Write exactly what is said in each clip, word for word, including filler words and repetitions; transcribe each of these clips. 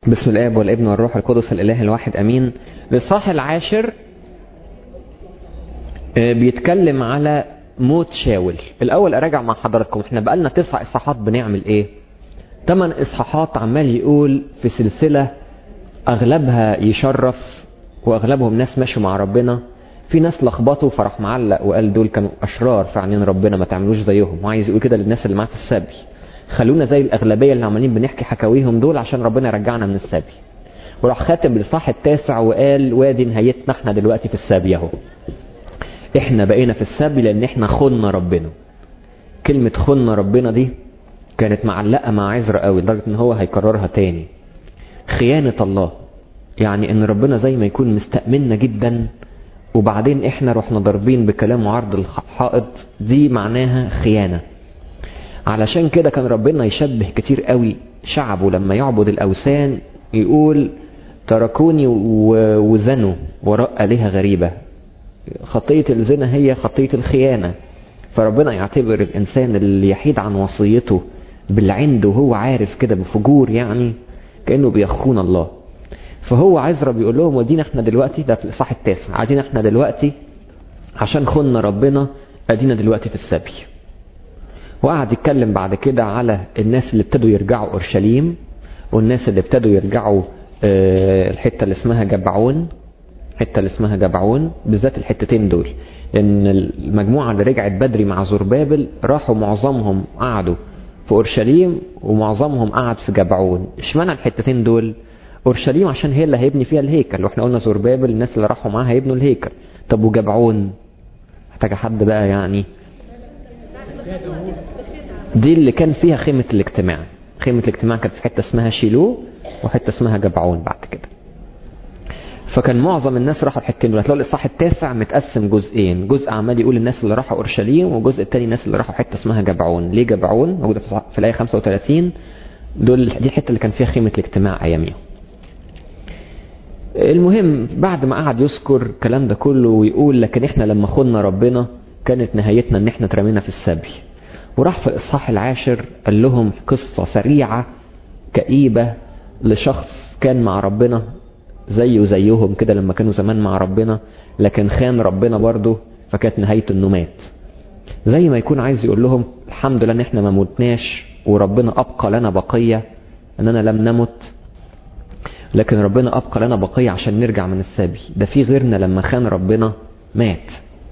بسم الآب والابن والروح القدس الإله الواحد أمين. الإصحاح العاشر بيتكلم على موت شاول. الأول أراجع مع حضراتكم، احنا بقالنا تسع إصحاحات بنعمل إيه؟ ثمان إصحاحات عمال يقول في سلسلة أغلبها يشرف وأغلبهم ناس ماشوا مع ربنا. في ناس لخبطوا فرح معلق وقال دول كانوا أشرار في عينين ربنا ما تعملوش زيهم، وعايز يقول كده للناس اللي معاه في السبي خلونا زي الأغلبية اللي عمالين بنحكي حكاويهم دول عشان ربنا يرجعنا من السبي. وراح خاتم الإصحاح التاسع وقال وادي نهايتنا احنا دلوقتي في السبي اهو. احنا بقينا في السبي لان احنا خنا ربنا. كلمة خنا ربنا دي كانت معلقة مع عزرا قوي لدرجة ان هو هيكررها تاني. خيانة الله، يعني ان ربنا زي ما يكون مستأمننا جدا وبعدين احنا رحنا ضاربين بكلام وعرض الحائط، دي معناها خيانة. علشان كده كان ربنا يشبه كتير قوي شعبه لما يعبد الأوثان، يقول تركوني وزنوا وراء آلهة غريبة. خطية الزنا هي خطية الخيانة، فربنا يعتبر الإنسان اللي يحيد عن وصيته بالعند وهو عارف كده بفجور، يعني كأنه بيخون الله. فهو عزرا بيقول لهم ودينا احنا دلوقتي، ده في الإصحاح التاسع، عادين احنا دلوقتي عشان خنا ربنا ادينا دلوقتي في السبي. وقعد يتكلم بعد كده على الناس اللي ابتدوا يرجعوا أورشليم والناس اللي ابتدوا يرجعوا الحتة اللي اسمها جبعون. الحتة اللي اسمها جبعون بالذات الحتتين دول، ان المجموعة اللي رجعت بدري مع زربابل راحوا معظمهم قعدوا في أورشليم ومعظمهم قعد في جبعون. اشمعنى الحتتين دول؟ أورشليم عشان هي اللي هيبني فيها الهيكل، واحنا قلنا زربابل الناس اللي راحوا معاها هيبنوا الهيكل. طب وجبعون محتاجة حد بقى، يعني دي اللي كان فيها خيمة الاجتماع. خيمة الاجتماع كانت في حتة اسمها شيلو وحتة اسمها جبعون بعد كده. فكان معظم الناس راحوا الحتتين دول. هتلاقوا الإصحاح التاسع متقسم جزئين، جزء عمال يقول الناس اللي راحوا أورشليم وجزء التاني الناس اللي راحوا حتة اسمها جبعون. ليه جبعون؟ موجودة في الآية خمسة وثلاثين. دول دي الحتة اللي كان فيها خيمة الاجتماع أياميها. المهم بعد ما قعد يذكر الكلام ده كله ويقول لكن احنا لما خنا ربنا كانت نهايتنا ان احنا اترمينا في السبي، وراح في الإصحاح العاشر قال لهم قصة سريعة كئيبة لشخص كان مع ربنا زيه وزيهم كده لما كانوا زمان مع ربنا، لكن خان ربنا برضه فكانت نهايته انه مات. زي ما يكون عايز يقول لهم الحمد لله ان احنا ما متناش وربنا ابقى لنا بقية، اننا لم نمت لكن ربنا ابقى لنا بقية عشان نرجع من السبي. ده في غيرنا لما خان ربنا مات.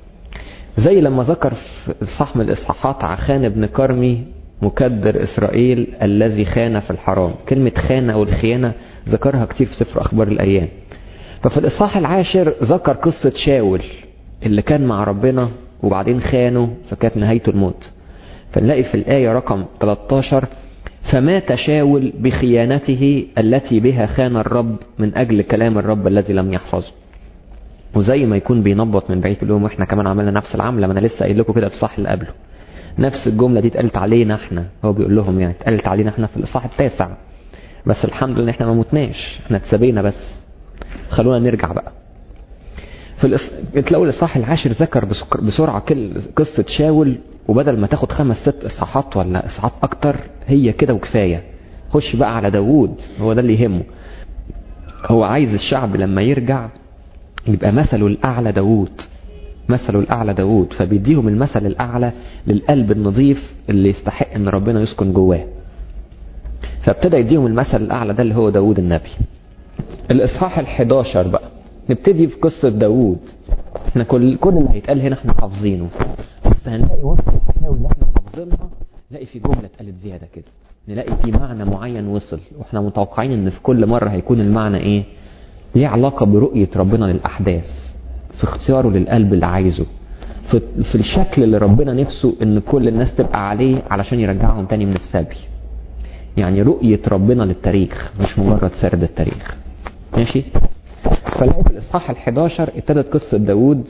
زي لما ذكر في إصحاح من الإصحاحات عخان ابن كرمي مكدر إسرائيل الذي خان في الحرام. كلمة خانة والخيانة ذكرها كتير في سفر أخبار الأيام. ففي الإصحاح العاشر ذكر قصة شاول اللي كان مع ربنا وبعدين خانه فكانت نهايته الموت. فنلاقي في الآية رقم ثلاثة عشر فمات شاول بخيانته التي بها خان الرب من أجل كلام الرب الذي لم يحفظه. وزي ما يكون بينبط من بعيد اليوم واحنا كمان عملنا نفس العملة. ما انا لسه قايل لكم كده في الصح اللي قبله نفس الجملة دي اتقالت علينا احنا. هو بيقول لهم يعني اتقالت علينا احنا في الإصحاح التاسع، بس الحمد لله احنا ما متناش، احنا اتسبينا بس. خلونا نرجع بقى في الإص... تلاقوا الإصحاح العاشر ذكر بسرعة كل قصة شاول، وبدل ما تاخد خمس ست إصحاحات ولا إصحاحات أكتر هي كده وكفاية. خش بقى على داوود، هو ده اللي يهمه. هو عايز الشعب لما يرجع يبقى مثله الأعلى داوود، مثله الأعلى داوود. فبيديهم المثل الأعلى للقلب النظيف اللي يستحق ان ربنا يسكن جواه. فابتدى يديهم المثل الأعلى ده اللي هو داوود النبي. الإصحاح الحداشر بقى نبتدي في قصة داوود. احنا كل كل اللي هيتقال هنا احنا حافظينه، بس هنلاقي وسط الحكاوي اللي احنا حافظينها نلاقي في جملة اتقالت زيادة كده، نلاقي في معنى معين وصل، واحنا متوقعين ان في كل مرة هيكون المعنى ايه؟ ليه علاقة برؤية ربنا للأحداث، في اختياره للقلب اللي عايزه، في, في الشكل اللي ربنا نفسه ان كل الناس تبقى عليه علشان يرجعهم تاني من السبي. يعني رؤية ربنا للتاريخ مش مجرد سرد التاريخ. ماشي؟ فلاقي في الإصحاح الحداشر ابتدت قصة داود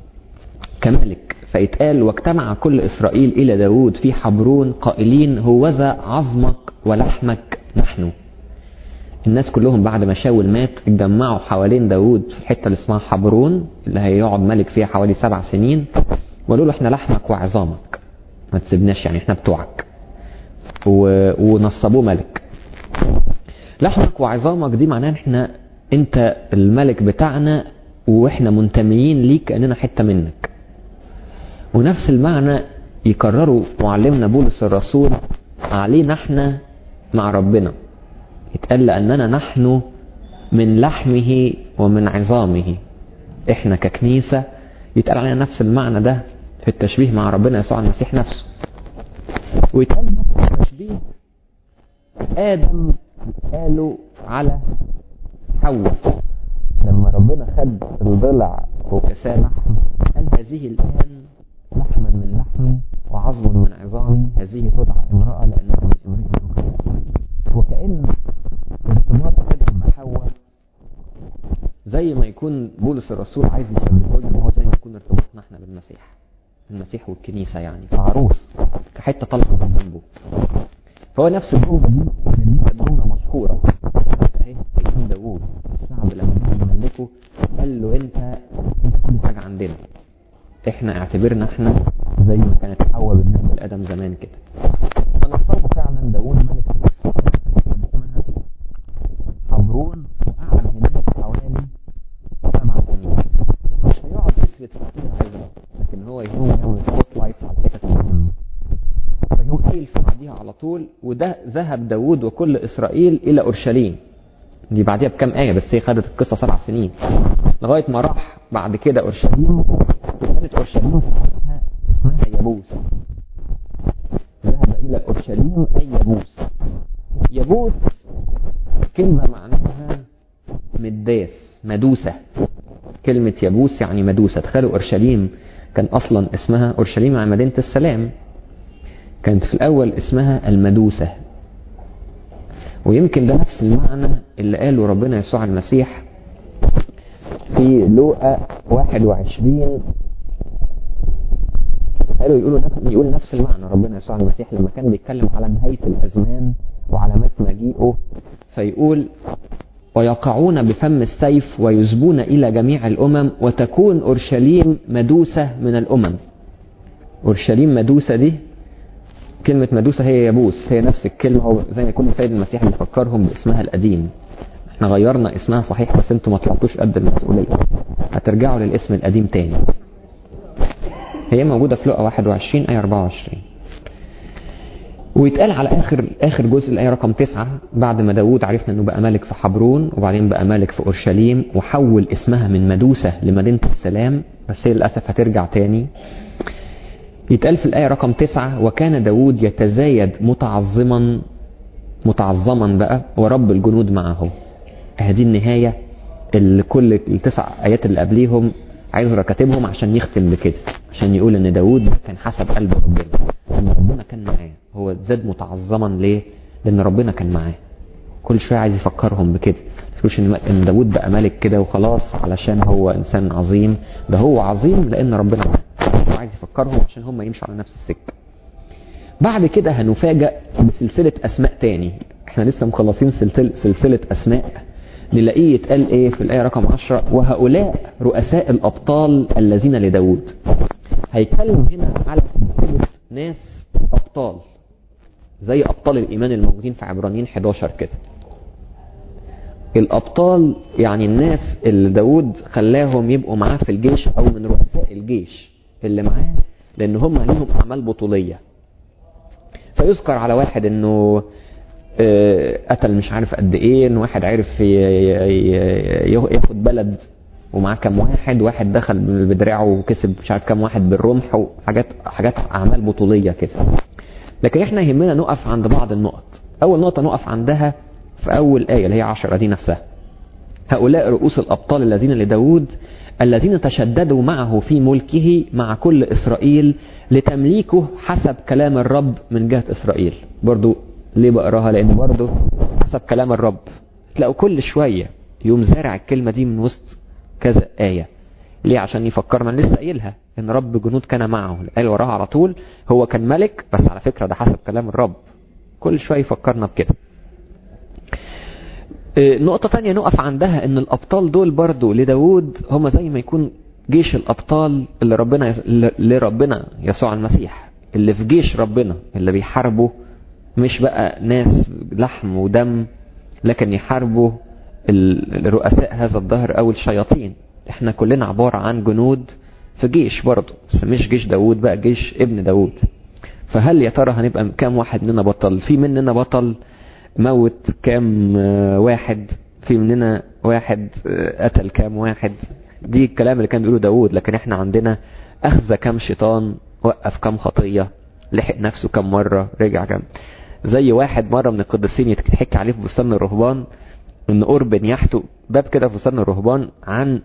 كملك. فيتقال واجتمع كل إسرائيل إلى داود في حبرون قائلين هوذا عظمك ولحمك نحن. الناس كلهم بعد ما شاول مات اتجمعوا حوالين داود في الحتة اللي اسمها حبرون اللي هيقعد ملك فيها حوالي سبع سنين، وقالوا له احنا لحمك وعظامك ما تسيبناش، يعني احنا بتوعك، ونصبوه ملك. لحمك وعظامك دي معناها احنا انت الملك بتاعنا واحنا منتميين ليك كأننا حتة منك. ونفس المعنى يكرروا معلمنا بولس الرسول علينا احنا مع ربنا، يتقال لأننا نحن من لحمه ومن عظامه. احنا ككنيسة يتقال علينا نفس المعنى ده في التشبيه مع ربنا يسوع المسيح نفسه. ويتقال نفس التشبيه آدم قالوا على حواء لما ربنا خد الضلع وكساه لحم، قال هذه الآن لحما من لحمي وعظم من عظامي، هذه تدعى امرأة لأنها من امرئ ذكر. وكأن ارتباط آدم بحواء زي ما يكون بولس الرسول عايز يشبهه لنا، هو زي ما يكون ارتباطنا احنا بالمسيح، المسيح والكنيسة يعني كعروس كحتة طالعة من جنبه. فهو نفس الجملة دي اللي كانت جملة مشهورة اهي ايام داوود، الشعب لما جه يملكه قال له انت انت كل حاجة عندنا، احنا اعتبرنا احنا زي ما كانت حواء بالنسبة لآدم زمان كده. فنصابه فعلا داوود ملك في اسمها حبرون، وقعد هناك حوالي سبع سنين. مش هيقعد يثبت كتير عايزه، لكن هو يقوم يعمل سبوت لايتس على الحتت المهمة. فيقوم قايل في بعديها على طول، وده ذهب داوود وكل اسرائيل الى اورشليم. دي بعديها بكام آية بس هي خدت القصة سبع سنين لغاية ما راح بعد كده اورشليم. وكانت اورشليم ساعتها اسمها يبوس، ذهب الى اورشليم اي يبوس. يبوس كلمة معناها مداس، مدوسة. كلمة يبوس يعني مدوسة. تخيلوا اورشليم كان اصلا اسمها اورشليم عن مدينة السلام، كانت في الاول اسمها المدوسة. ويمكن ده نفس المعنى اللي قاله ربنا يسوع المسيح في لوقا واحد وعشرين. قالوا يقولوا نفس يقول نفس المعنى ربنا يسوع المسيح لما كان بيتكلم على نهاية الازمان وعلامات مجيئه، فيقول ويقعون بفم السيف ويذبون الى جميع الامم وتكون اورشليم مدوسة من الامم. اورشليم مدوسة دي كلمة مدوسة هي يبوس، هي نفس الكلمة. هو زي ما يكون السيد المسيح بيفكرهم باسمها القديم. احنا غيرنا اسمها صحيح بس انتوا ما طلعتوش قد المسؤولية، هترجعوا للاسم القديم تاني. هي موجودة في لوقا واحد وعشرين آية أربعة وعشرين. ويتقال على آخر آخر جزء الآية رقم تسعة، بعد ما داوود عرفنا انه بقى ملك في حبرون وبعدين بقى ملك في اورشليم وحول اسمها من مدوسة لمدينة السلام، بس هي للأسف هترجع تاني. يتقال في الآية رقم تسعة وكان داوود يتزايد متعظما متعظما بقى ورب الجنود معه. هذه النهاية اللي كل التسع آيات اللي قبليهم عايز ركاتبهم عشان يختم بكده، عشان يقول ان داوود كان حسب قلب ربنا، ان ربنا كان معاه. هو زاد متعظما ليه؟ لان ربنا كان معاه. كل شوية عايز يفكرهم بكده، مش ان داوود بقى ملك كده وخلاص علشان هو انسان عظيم، ده هو عظيم لان ربنا معاه. عايز يفكرهم عشان هم يمشوا على نفس السكة. بعد كده هنفاجأ بسلسلة اسماء تاني. احنا لسه مخلصين سلسلة, سلسلة اسماء، نلاقيه يتقال ايه في الآية رقم عشرة وهؤلاء رؤساء الابطال الذين لداود. هيتكلم هنا على سلسلة ناس ابطال زي ابطال الايمان الموجودين في عبرانيين حداشر كده. الابطال يعني الناس اللي داود خلاهم يبقوا معاه في الجيش او من رؤساء الجيش اللي معاه، لان هم ليهم اعمال بطولية. فيذكر على واحد انه قتل مش عارف قد ايه، ان واحد عرف ياخد بلد ومعاه كام واحد، واحد دخل بدراعه وكسب مش عارف كام واحد بالرمح، وحاجات حاجات اعمال بطولية كده. لكن احنا يهمنا نقف عند بعض النقط. اول نقطة نقف عندها في اول آية اللي هي عشرة دي نفسها. هؤلاء رؤوس الابطال الذين لداود الذين تشددوا معه في ملكه مع كل اسرائيل لتمليكه حسب كلام الرب من جهة اسرائيل. برضو ليه بقراها؟ لان برضو حسب كلام الرب. تلاقوا كل شوية يوم زارع الكلمة دي من وسط كذا آية. ليه؟ عشان يفكرنا لسه قايلها ان رب جنود كان معه. قال وراها على طول هو كان ملك، بس على فكرة ده حسب كلام الرب. كل شوية يفكرنا بكده. نقطة تانية نقف عندها ان الابطال دول برضو لداود هم زي ما يكون جيش الابطال اللي ربنا اللي ربنا يسوع المسيح اللي في جيش ربنا اللي بيحاربوا، مش بقى ناس لحم ودم، لكن يحاربوا الرؤساء هذا الدهر او الشياطين. احنا كلنا عبارة عن جنود في جيش برضه، بس مش جيش داود بقى، جيش ابن داود. فهل يا ترى هنبقى كام واحد مننا بطل؟ في مننا بطل موت كام واحد، في مننا واحد قتل كام واحد. دي الكلام اللي كان بيقوله داود. لكن احنا عندنا اخذ كام شيطان، وقف كام خطية، لحق نفسه كام مرة، رجع كام. زي واحد مرة من القديسين يتحكي عليه في بستان الرهبان ان اوربن يحتو باب كده في بستان الرهبان عن،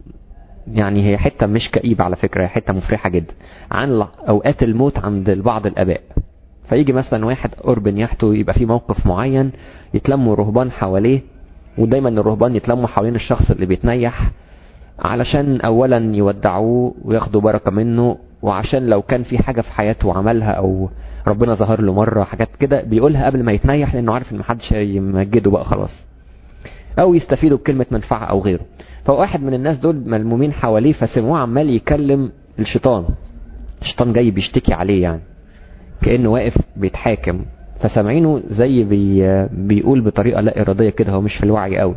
يعني هي حتة مش كئيبة على فكرة، هي حتة مفرحة جدا، عن اوقات الموت عند بعض الاباء. فيجي مثلا واحد اوربن يحتو يبقى في موقف معين، يتلموا رهبان حواليه، ودايما الرهبان يتلموا حوالين الشخص اللي بيتنيح علشان اولا يودعوه وياخدوا بركة منه، وعشان لو كان في حاجة في حياته عملها او ربنا ظهر له مرة حاجات كده بيقولها قبل ما يتنيح، لانه عارف ان محدش هيمجده بقى خلاص، او يستفيدوا بكلمة منفعة او غيره. فواحد من الناس دول ملمومين حواليه، فسموه عمال يكلم الشيطان. الشيطان جاي بيشتكي عليه، يعني كأنه واقف بيتحاكم. فسامعينه زي بي بيقول بطريقة لا ارادية كده، هو مش في الوعي قوي،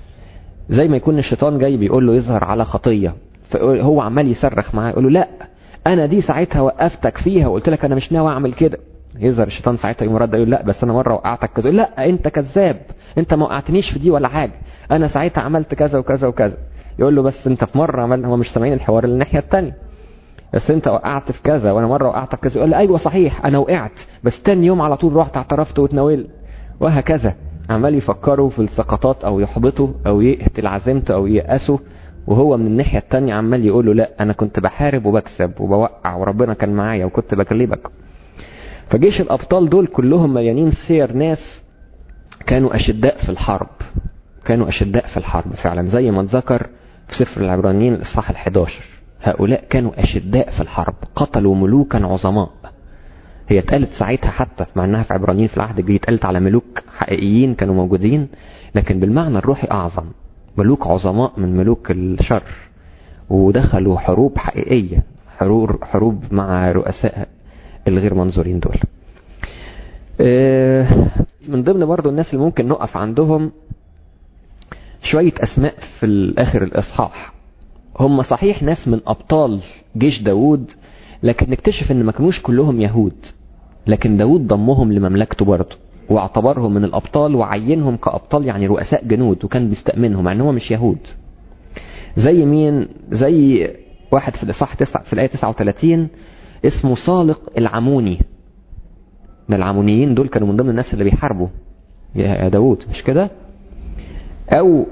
زي ما يكون الشيطان جاي بيقول له يظهر على خطية. فهو عمال يصرخ معاه يقول له لا انا دي ساعتها وقفتك فيها وقلت لك انا مش ناوي اعمل كده. يظهر الشيطان ساعتها يقوم رد يقول لا بس انا مرة وقعتك كذا. لا انت كذاب، انت ما وقعتنيش في دي ولا حاجة، انا ساعتها عملت كذا وكذا وكذا. يقول له بس انت في مرة عمل، هو مش سامعين الحوار الناحية التانية، بس انت وقعت في كذا وانا مرة وقعتك كذا. يقول له ايوه صحيح انا وقعت، بس تاني يوم على طول رحت اعترفت واتناولت، وهكذا. عمال يفكروا في السقطات او يحبطوا او يقتل عزيمته او ييأسوا، وهو من الناحية التانية عمال يقول له لا انا كنت بحارب وبكسب وبوقع وربنا كان معايا وكنت بكلبك. فجيش الابطال دول كلهم مليانين سير ناس كانوا اشداء في الحرب، كانوا اشداء في الحرب فعلا، زي ما اتذكر في سفر العبرانيين الاصحاح الحداشر. هؤلاء كانوا اشداء في الحرب، قتلوا ملوكا عظماء. هي اتقالت ساعتها حتى مع انها في عبرانيين في العهد الجديد، اتقالت على ملوك حقيقيين كانوا موجودين، لكن بالمعنى الروحي اعظم، ملوك عظماء من ملوك الشر، ودخلوا حروب حقيقية، حروب حروب مع رؤساء الغير منظورين دول. من ضمن برضو الناس اللي ممكن نقف عندهم شوية اسماء في الاخر الاصحاح. هم صحيح ناس من ابطال جيش داود، لكن نكتشف ان ما كانوش كلهم يهود، لكن داود ضمهم لمملكته برضه واعتبرهم من الابطال وعينهم كابطال، يعني رؤساء جنود، وكان بيستأمنهم مع ان هم مش يهود. زي مين؟ زي واحد في الاصحاح تسعة في الايه تسعة وثلاثين اسمه صالق العموني. ده العمونيين دول كانوا من ضمن الناس اللي بيحاربوا يا داود، مش كده؟ او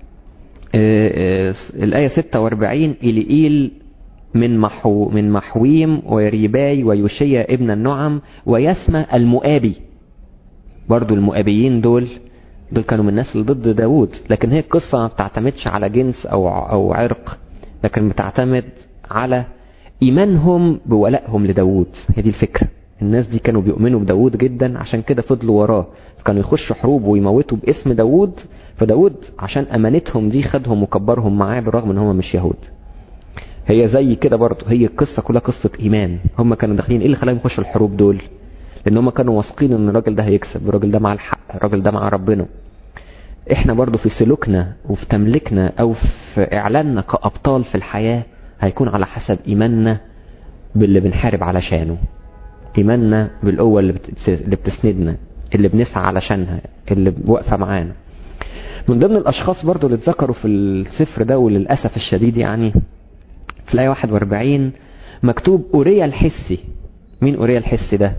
الايه ستة وأربعين إليئيل من محو من محويم وريباي ويوشيا ابن النعم ويسمى المؤابي. برضو المؤابيين دول دول كانوا من الناس اللي ضد داود، لكن هي القصة ما بتعتمدش على جنس او او عرق، لكن بتعتمد على ايمانهم بولائهم لداود. هي دي الفكرة. الناس دي كانوا بيؤمنوا بداود جدا، عشان كده فضلوا وراه، كانوا يخشوا حروب ويموتوا باسم داود. فداود عشان امانتهم دي خدهم وكبرهم معاه بالرغم ان هم مش يهود. هي زي كده برضه، هي القصة كلها قصة ايمان. هم كانوا داخلين، ايه اللي خلاهم يخشوا الحروب دول؟ لان هم كانوا واثقين ان الراجل ده هيكسب، الراجل ده مع الحق، الراجل ده مع ربنا. احنا برضه في سلوكنا وفي تملكنا او في اعلاننا كأبطال في الحياة هيكون على حسب ايماننا باللي بنحارب علشانه، ايماننا بالقوة اللي بتسندنا، اللي بنسعى علشانها، اللي واقفة معانا. من ضمن الاشخاص برضه اللي اتذكروا في السفر ده وللأسف الشديد، يعني في الآية واحد وأربعين مكتوب أوريا الحسي. مين أوريا الحسي ده؟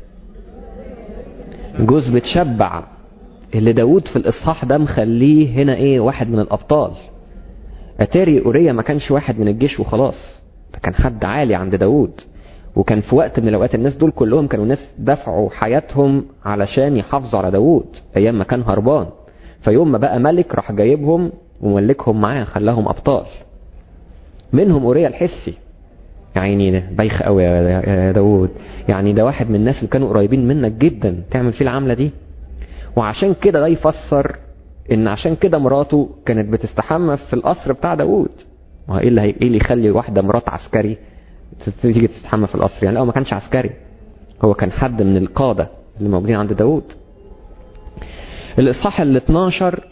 جوز بتشبع، اللي داود في الإصحاح ده مخليه هنا ايه، واحد من الأبطال. أتاري أوريا ما كانش واحد من الجيش وخلاص، ده كان حد عالي عند داود، وكان في وقت من الأوقات الناس دول كلهم كانوا ناس دفعوا حياتهم علشان يحافظوا على داود أيام ما كان هربان. فيوم ما بقى ملك راح جايبهم وملكهم معاه، خلاهم أبطال. منهم أوريا الحسي، يعني بايخ قوي يا داود، يعني ده واحد من الناس اللي كانوا قريبين منك جدا تعمل فيه العملة دي. وعشان كده ده يفسر ان عشان كده مراته كانت بتستحمى في القصر بتاع داود. ايه اللي ايه اللي يخلي واحدة مرات عسكري تيجي تستحمى في القصر؟ يعني لا، ما كانش عسكري، هو كان حد من القادة اللي موجودين عند داود. الإصحاح ال اتناشر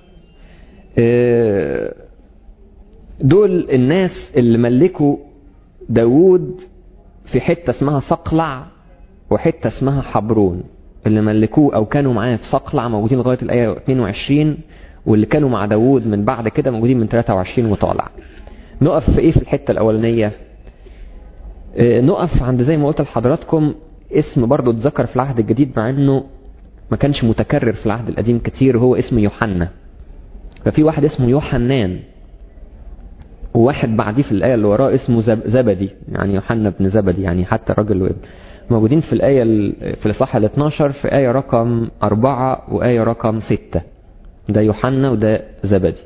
دول الناس اللي ملكوا داود في حتة اسمها صقلع وحتة اسمها حبرون. اللي ملكوه او كانوا معاه في صقلع موجودين لغاية الآية اتنين وعشرين، واللي كانوا مع داود من بعد كده موجودين من تلاتة وعشرين وطالع. نقف في ايه في الحتة الاولانية؟ اه نقف عند زي ما قلت لحضراتكم اسم برضو اتذكر في العهد الجديد مع انه ما كانش متكرر في العهد القديم كتير، هو اسم يوحنا. ففي واحد اسمه يوحنان، وواحد بعديه في الآية اللي وراه اسمه زبدي، يعني يوحنا بن زبدي، يعني حتى راجل وابن. موجودين في الآية في الإصحاح ال اتناشر في آية رقم أربعة وآية رقم ستة. ده يوحنا وده زبدي.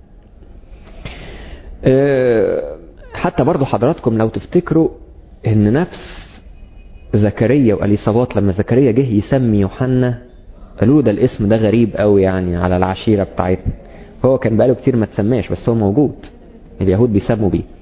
أه حتى برضو حضراتكم لو تفتكروا ان نفس زكريا وأليصابات لما زكريا جه يسمي يوحنا قالوا ده الاسم ده غريب قوي يعني على العشيرة بتاعتنا. هو كان بقاله كتير ما تسماش بس هو موجود، اليهود بيسموا بيه.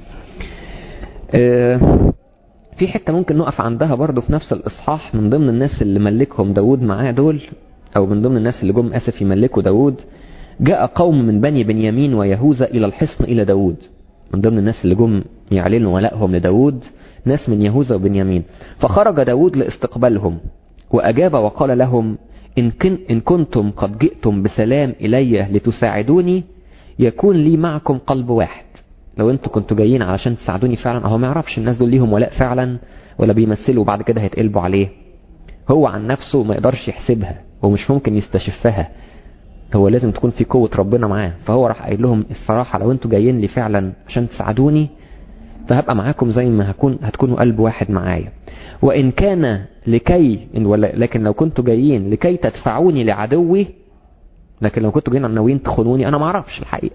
أه في حتة ممكن نقف عندها برضو في نفس الإصحاح. من ضمن الناس اللي ملكهم داود معاه دول، أو من ضمن الناس اللي جم أسف يملكوا داود، جاء قوم من بني بنيامين ويهوذا إلى الحصن إلى داود. من ضمن الناس اللي جم يعلنوا ولائهم لداود ناس من يهوذا وبنيامين. فخرج داود لاستقبالهم وأجاب وقال لهم إن, كن إن كنتم قد جئتم بسلام إلي لتساعدوني يكون لي معكم قلب واحد. لو انتوا كنتوا جايين علشان تساعدوني فعلا، هو ما يعرفش الناس دول ليهم ولاء فعلا ولا بيمثلوا بعد كده هيتقلبوا عليه. هو عن نفسه ما يقدرش يحسبها ومش ممكن يستشفها، هو لازم تكون في قوة ربنا معاه. فهو راح قايل لهم الصراحة لو انتوا جايين لي فعلا عشان تساعدوني فهبقى معاكم زي ما هكون هتكونوا قلب واحد معايا. وإن كان لكي لكن لو كنتوا جايين لكي تدفعوني لعدوي، لكن لو كنتوا جايين ناويين تخونوني أنا ما اعرفش الحقيقة،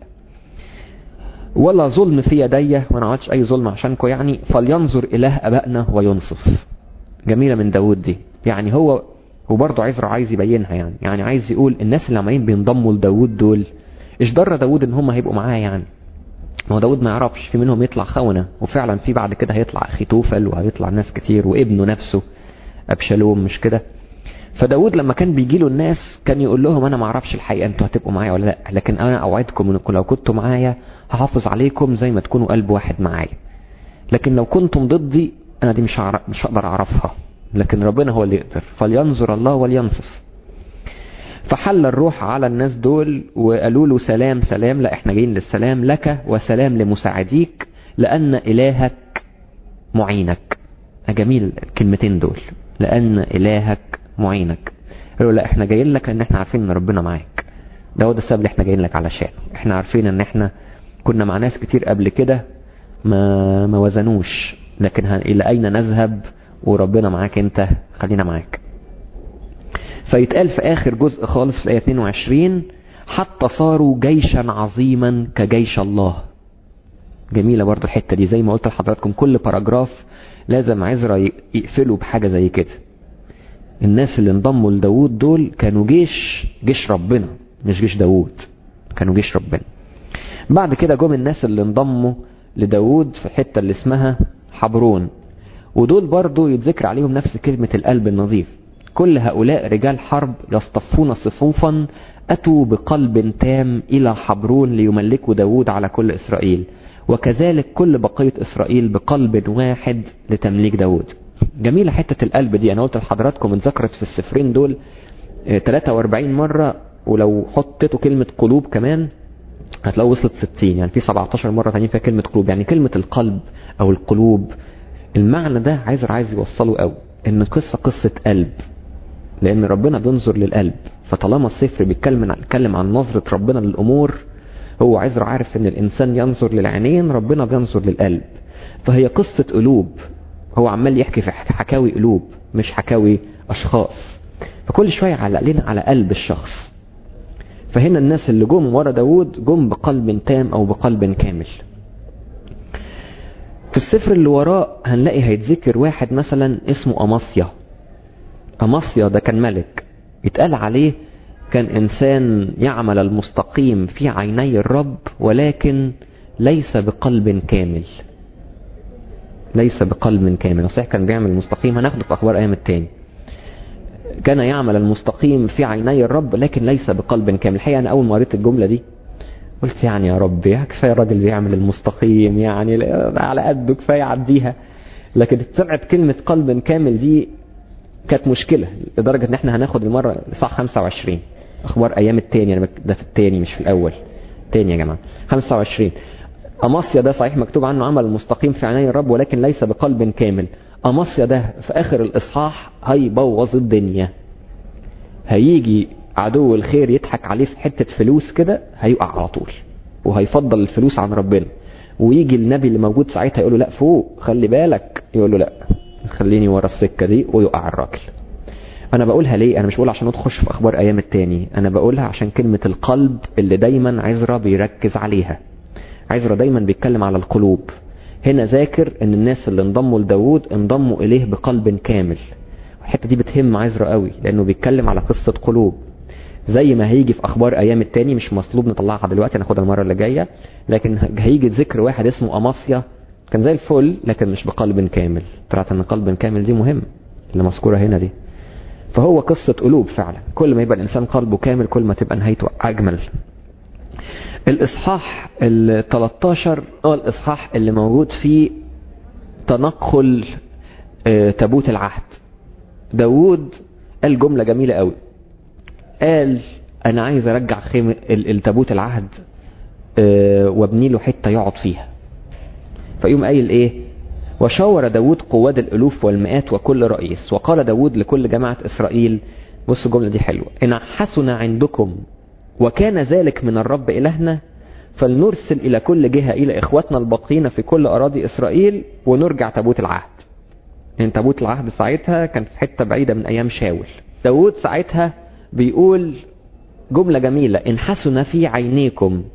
ولا ظلم في يدي وانا عملتش اي ظلم عشانكم، يعني فلينظر اله ابائنا وينصف. جميلة من داود دي. يعني هو وبرضه عزرا عايز يبينها، يعني يعني عايز يقول الناس اللي عمالين بينضموا لداود دول ايش ضر داود ان هم هيبقوا معاه؟ يعني هو داود ما يعرفش، في منهم يطلع خونة، وفعلا في بعد كده هيطلع اخيتوفل وهيطلع ناس كتير وابنه نفسه ابشالوم، مش كده؟ فداود لما كان بيجي له الناس كان يقول لهم انا ما اعرفش الحقيقة انتوا هتبقوا معايا ولا لا، لكن انا اوعدكم انكم لو كنتوا معايا هحافظ عليكم زي ما تكونوا قلب واحد معايا، لكن لو كنتم ضدي انا دي مش هعرف مش هقدر اعرفها، لكن ربنا هو اللي يقدر. فلينظر الله ولينصف. فحل الروح على الناس دول وقالوا له سلام سلام، لا احنا جايين للسلام لك وسلام لمساعديك لان الهك معينك. جميل الكلمتين دول، لان الهك معينك. قالوا لا احنا جايين لك لان احنا عارفين ان ربنا معاك، ده هو ده السبب اللي احنا جايين لك علشان احنا عارفين ان احنا كنا مع ناس كتير قبل كده ما ما وزنوش، لكن الى اين نذهب وربنا معاك انت، خلينا معاك. فيتقال في اخر جزء خالص في الايه اتنين وعشرين حتى صاروا جيشا عظيما كجيش الله. جميلة برضو الحتة دي، زي ما قلت لحضراتكم كل باراجراف لازم عزرا يقفلوا بحاجة زي كده. الناس اللي انضموا لداود دول كانوا جيش جيش ربنا، مش جيش داود، كانوا جيش ربنا. بعد كده جم الناس اللي انضموا لداود في الحتة اللي اسمها حبرون، ودول برضو يتذكر عليهم نفس كلمة القلب النظيف. كل هؤلاء رجال حرب يصطفون صفوفا أتوا بقلب تام إلى حبرون ليملكوا داود على كل إسرائيل، وكذلك كل بقية إسرائيل بقلب واحد لتمليك داود. جميلة حتة القلب دي، أنا قلت لحضراتكم اتذكرت في السفرين دول تلاتة واربعين مرة، ولو حطيتوا كلمة قلوب كمان هتلاقوا وصلت ستين، يعني في سبعتاشر مرة تانيين فيها كلمة قلوب. يعني كلمة القلب أو القلوب المعنى ده عايز عايز يوصله قوي، إن قصة قصة قلب، لأن ربنا بينظر للقلب. فطالما السفر بيتكلم عن نظرة ربنا للأمور، هو عزرا عارف ان الانسان ينظر للعينين، ربنا بينظر للقلب. فهي قصة قلوب، هو عمال يحكي في حكاوي قلوب مش حكاوي اشخاص. فكل شوية علق لنا على قلب الشخص. فهنا الناس اللي جم ورا داود جم بقلب تام او بقلب كامل. في السفر اللي وراه هنلاقي هيتذكر واحد مثلا اسمه أماسيا. أماسيا ده كان ملك، يتقال عليه كان إنسان يعمل المستقيم في عيني الرب، ولكن ليس بقلب كامل. ليس بقلب كامل، صحيح كان بيعمل المستقيم، هناخده في أخبار أيام التاني. كان يعمل المستقيم في عيني الرب لكن ليس بقلب كامل. الحقيقة أنا أول ما قريت الجملة دي قلت يعني يا رب يا كفاية الراجل بيعمل المستقيم، يعني على قده كفاية عديها. لكن طلعت كلمة قلب كامل دي كانت مشكلة، لدرجة ان احنا هناخد المرة صح خمسة وعشرين اخبار ايام التاني، انا ده في التاني مش في الاول، تاني يا جماعة خمسة وعشرين. أمصيا ده صحيح مكتوب عنه عمل المستقيم في عيني الرب ولكن ليس بقلب كامل. أمصيا ده في آخر الإصحاح هيبوظ الدنيا، هيجي عدو الخير يضحك عليه في حتة فلوس كده هيقع على طول وهيفضل الفلوس عن ربنا، ويجي النبي اللي موجود ساعتها يقول له لا فوق خلي بالك، يقول له لا خليني ورا السكة دي، ويقع الراجل. انا بقولها ليه؟ انا مش بقول عشان ندخل في اخبار ايام التاني، انا بقولها عشان كلمة القلب اللي دايما عزرا بيركز عليها. عزرا دايما بيتكلم على القلوب. هنا ذاكر ان الناس اللي انضموا لداود انضموا اليه بقلب كامل. الحتة دي بتهم عزرا قوي لانه بيتكلم على قصة قلوب، زي ما هيجي في اخبار ايام التاني، مش مطلوب نطلعها دلوقتي ناخدها المرة اللي جاية، لكن هيجي ذكر واحد اسمه أمصيا كان زي الفل لكن مش بقلب كامل. طلعت ان قلب كامل دي مهم اللي مذكورة هنا دي. فهو قصة قلوب فعلا، كل ما يبقى الانسان قلبه كامل كل ما تبقى نهايته اجمل. الاصحاح ال تلتاشر هو الاصحاح اللي موجود فيه تنقل تابوت العهد. داود قال جملة جميلة قوي، قال انا عايز ارجع خيمة التابوت العهد وابني له حتة يقعد فيها. فيقوم قايل ايه؟ وشاور داود قواد الالوف والمئات وكل رئيس، وقال داود لكل جماعة اسرائيل، بصوا الجملة دي حلوة، ان حسن عندكم وكان ذلك من الرب الهنا فلنرسل الى كل جهة الى اخواتنا الباقين في كل اراضي اسرائيل ونرجع تابوت العهد. ان تابوت العهد ساعتها كان في حتة بعيدة من ايام شاول. داود ساعتها بيقول جملة جميلة، ان حسن في عينيكم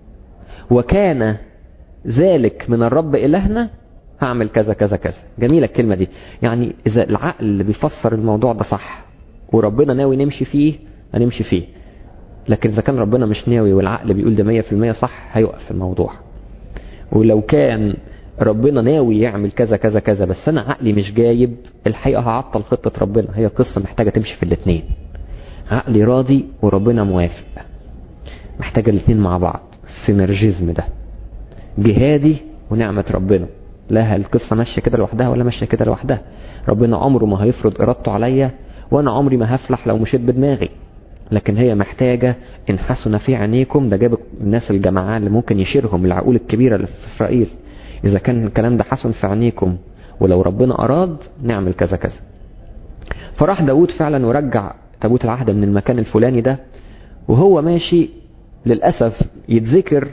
وكان ذلك من الرب الهنا هعمل كذا كذا كذا. جميلة الكلمة دي، يعني اذا العقل اللي بيفسر الموضوع ده صح وربنا ناوي نمشي فيه هنمشي فيه، لكن اذا كان ربنا مش ناوي والعقل بيقول ده مية في المية صح هيوقف الموضوع. ولو كان ربنا ناوي يعمل كذا كذا كذا بس انا عقلي مش جايب، الحقيقة هعطل خطة ربنا. هي قصة محتاجة تمشي في الاتنين، عقلي راضي وربنا موافق، محتاجة الاتنين مع بعض، السينرجيزم ده جهادي ونعمة ربنا. لا القصة ماشية كده لوحدها ولا ماشية كده لوحدها. ربنا عمره ما هيفرض ارادته عليا وانا عمري ما هفلح لو مشيت بدماغي، لكن هي محتاجة ان حسن في عينيكم. ده جاب الناس الجماعة اللي ممكن يشيرهم العقول الكبيرة اللي في اسرائيل، اذا كان الكلام ده حسن في عينيكم ولو ربنا اراد نعمل كذا كذا. فراح داود فعلا ورجع تابوت العهد من المكان الفلاني ده، وهو ماشي للأسف يتذكر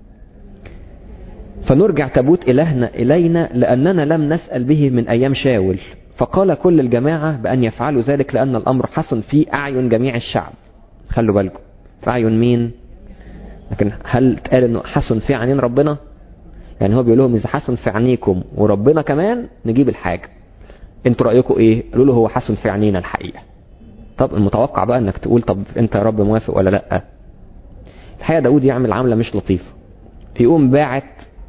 فنرجع تابوت إلهنا إلينا لأننا لم نسأل به من أيام شاول. فقال كل الجماعة بأن يفعلوا ذلك لأن الأمر حسن في أعين جميع الشعب. خلوا بالكم في أعين مين؟ لكن هل تقال أنه حسن في عينين ربنا؟ يعني هو بيقول لهم إذا حسن في عينيكم وربنا كمان نجيب الحاجة، انتوا رأيكم ايه؟ قالوا له هو حسن في عينينا الحقيقة. طب المتوقع بقى انك تقول طب انت يا رب موافق ولا لا؟ الحقيقة داود يعمل عملة مش لطيفة، يقوم باعت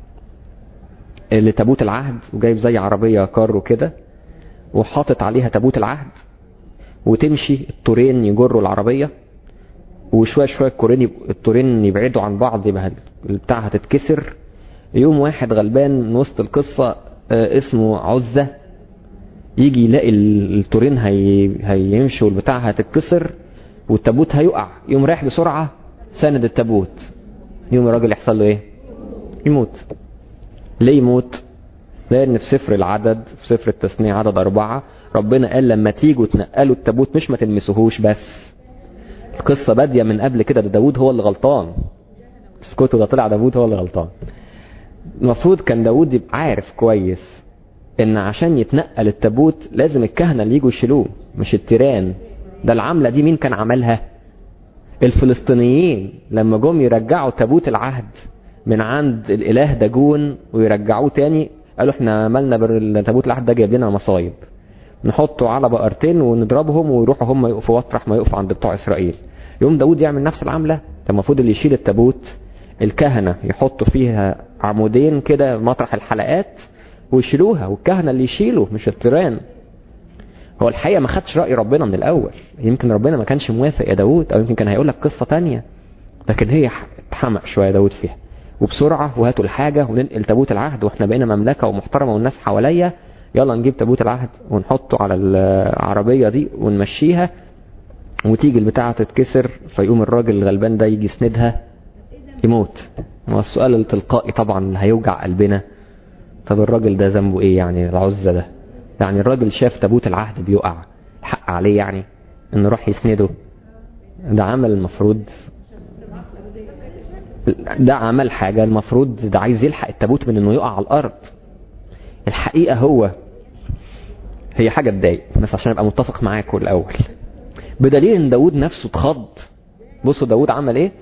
لتابوت العهد وجايب زي عربية كارو كده وحاطط عليها تابوت العهد، وتمشي الطورين يجروا العربية، وشوية شوية الكورين الطورين يبعدوا عن بعض يبقى بتاعها تتكسر. يوم واحد غلبان من وسط القصة اسمه عزة يجي يلاقي الطورين هي... هيمشوا والبتاع هتتكسر والتابوت هيقع، يوم رايح بسرعة ساند التابوت، يوم الراجل يحصل له ايه؟ يموت. ليه يموت؟ لان في سفر العدد في سفر التثنية عدد اربعة ربنا قال لما تيجوا تنقلوا التابوت مش ما تلمسوهوش بس. القصة بادية من قبل كده، ده داود هو اللي غلطان، اسكتوا ده طلع داود هو اللي غلطان. المفروض كان داود يبقى عارف كويس ان عشان يتنقل التابوت لازم الكهنة اللي يجوا يشيلوه مش التيران. ده العملة دي مين كان عملها؟ الفلسطينيين لما جم يرجعوا تابوت العهد من عند الاله داجون ويرجعوه تاني، قالوا احنا مالنا بالتابوت العهد ده جايب لنا مصايب، نحطه على بقرتين ونضربهم ويروحوا هم يقفوا واطرح ما يقفوا عند بتوع اسرائيل. يوم داود يعمل نفس العملة. المفروض اللي يشيل التابوت الكهنة يحطوا فيها عمودين كده مطرح الحلقات ويشيلوها، والكهنة اللي يشيلوا مش التيران. هو الحقيقة ما خدش رأي ربنا من الاول، يمكن ربنا ما كانش موافق يا داود، او يمكن كان هيقول لك قصة تانية، لكن هي اتحمق شوية داود فيها، وبسرعة وهاتوا الحاجة وننقل تابوت العهد، واحنا بقينا مملكة ومحترمة والناس حواليا، يلا نجيب تابوت العهد ونحطه على العربية دي ونمشيها، وتيجي البتاعة تتكسر فيقوم الراجل الغلبان ده يجي يسندها يموت. والسؤال التلقائي طبعا اللي هيوجع قلبنا، طب الراجل ده ذنبه ايه يعني؟ العزة ده يعني الراجل شاف تابوت العهد بيقع، الحق عليه يعني انه راح يسنده؟ ده عمل المفروض، ده عمل حاجة المفروض ده عايز يلحق التابوت من انه يقع على الارض. الحقيقة هو هي حاجة تضايق، بس عشان ابقى متفق معاكم الاول، بدليل ان داود نفسه اتخض. بصوا داود عمل ايه،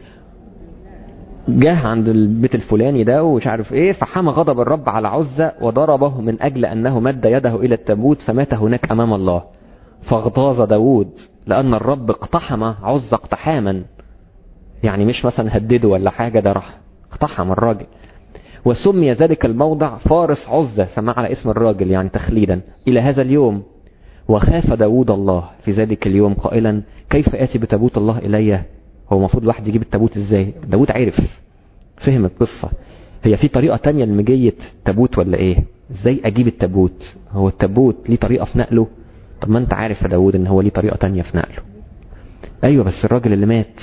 جه عند البيت الفلاني ده ومش عارف ايه، فحمى غضب الرب على عزة وضربه من اجل انه مد يده الى التابوت فمات هناك امام الله. فاغتاظ داود لان الرب اقتحم عزة اقتحاما، يعني مش مثلا هدده ولا حاجة، ده راح اقتحم الراجل. وسمي ذلك الموضع فارس عزة، سماه على اسم الراجل يعني تخليدا الى هذا اليوم. وخاف داود الله في ذلك اليوم قائلا كيف آتي بتابوت الله إلي؟ هو المفروض واحد يجيب التابوت ازاي؟ داود عرف، فهم القصة، هي في طريقة تانية لمجية تابوت ولا ايه؟ ازاي اجيب التابوت؟ هو التابوت ليه طريقة في نقله؟ طب ما انت عارف يا داود ان هو ليه طريقة تانية في نقله. ايوه بس الراجل اللي مات.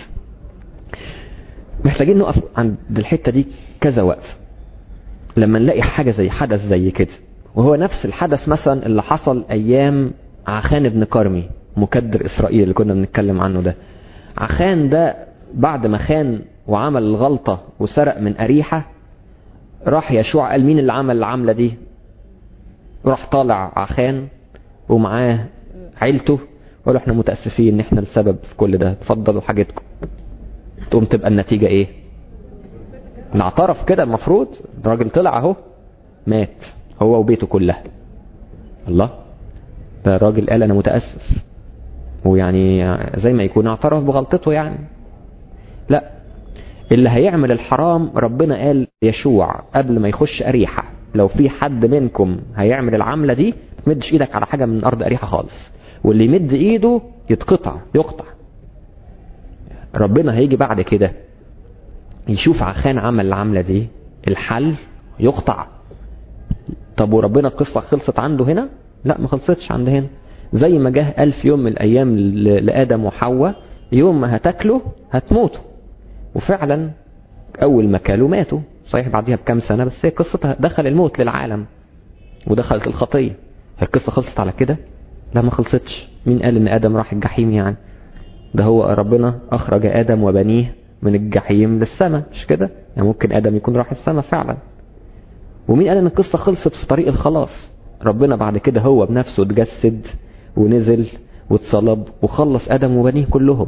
محتاجين نقف عند الحتة دي كذا وقف لما نلاقي حاجة زي حدث زي كده، وهو نفس الحدث مثلا اللي حصل ايام عخان ابن كرمي مكدر اسرائيل اللي كنا بنتكلم عنه ده. عخان ده بعد ما خان وعمل الغلطة وسرق من أريحة، راح يشوع قال مين اللي عمل العملة دي؟ راح طالع عخان ومعاه عيلته وقالوا احنا متأسفين ان احنا السبب في كل ده، تفضلوا حاجتكم. تقوم تبقى النتيجة ايه؟ نعترف كده المفروض. الراجل طلع اهو مات هو وبيته كلها. الله، ده الراجل قال انا متأسف، ويعني زي ما يكون اعترف بغلطته يعني. لا، اللي هيعمل الحرام ربنا قال يشوع قبل ما يخش أريحة لو في حد منكم هيعمل العملة دي ما تمدش ايدك على حاجة من ارض أريحة خالص، واللي يمد ايده يتقطع يقطع. ربنا هيجي بعد كده يشوف عخان عمل العملة دي، الحل يقطع. طب وربنا القصة خلصت عنده هنا؟ لا، ما خلصتش عنده هنا. زي ما جه ألف يوم من الأيام لآدم وحواء، يوم ما هتاكلوا هتموتوا، وفعلا أول ما كالوا ماتوا. صحيح بعدها بكام سنة، بس هي قصتها دخل الموت للعالم ودخلت الخطية. هي القصة خلصت على كده؟ لا، ما خلصتش. مين قال ان آدم راح الجحيم يعني؟ ده هو ربنا أخرج آدم وبنيه من الجحيم للسماء، مش كده؟ يعني ممكن آدم يكون راح السماء فعلا. ومين قال ان القصة خلصت في طريق الخلاص؟ ربنا بعد كده هو بنفسه اتجسد ونزل واتصلب وخلص آدم وبنيه كلهم.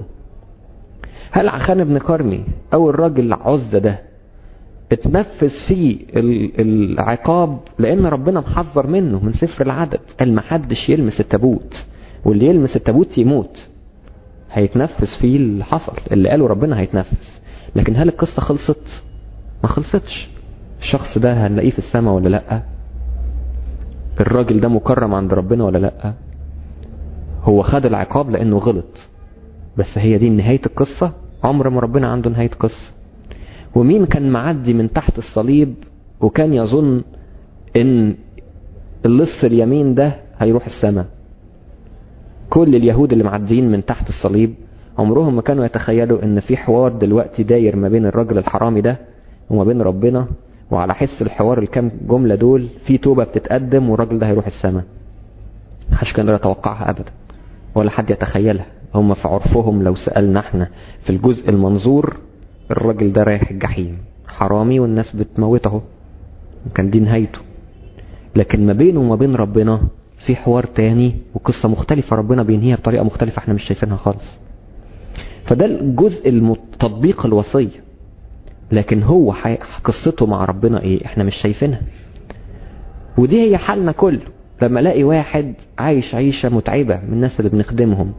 هل عخان ابن كرمي او الراجل عزة ده اتنفذ فيه العقاب لان ربنا محذر منه من سفر العدد؟ قال ما حدش يلمس التابوت، واللي يلمس التابوت يموت. هيتنفذ فيه اللي حصل اللي قاله ربنا هيتنفذ. لكن هل القصة خلصت؟ ما خلصتش. الشخص ده هنلاقيه في السماء ولا لا؟ الراجل ده مكرم عند ربنا ولا لا؟ هو خد العقاب لانه غلط، بس هي دي نهاية القصة؟ عمر ما ربنا عنده نهاية قصة. ومين كان معدي من تحت الصليب وكان يظن ان اللص اليمين ده هيروح السماء؟ كل اليهود اللي معديين من تحت الصليب عمرهم ما كانوا يتخيلوا ان في حوار دلوقتي داير ما بين الراجل الحرامي ده وما بين ربنا، وعلى حس الحوار الكام جملة دول في توبة بتتقدم والراجل ده هيروح السماء. محدش كان يتوقعها ابدا ولا حد يتخيلها. هم في عرفهم لو سألنا احنا في الجزء المنظور الراجل ده رايح الجحيم حرامي والناس بتموته، كان دي نهايته. لكن ما بينه وما بين ربنا في حوار تاني وقصة مختلفة، ربنا بينهيها بطريقة مختلفة احنا مش شايفينها خالص. فده الجزء التطبيق الوصية، لكن هو قصته مع ربنا ايه احنا مش شايفينها. ودي هي حالنا كله. لما الاقي واحد عايش عيشة متعبة من الناس اللي بنخدمهم،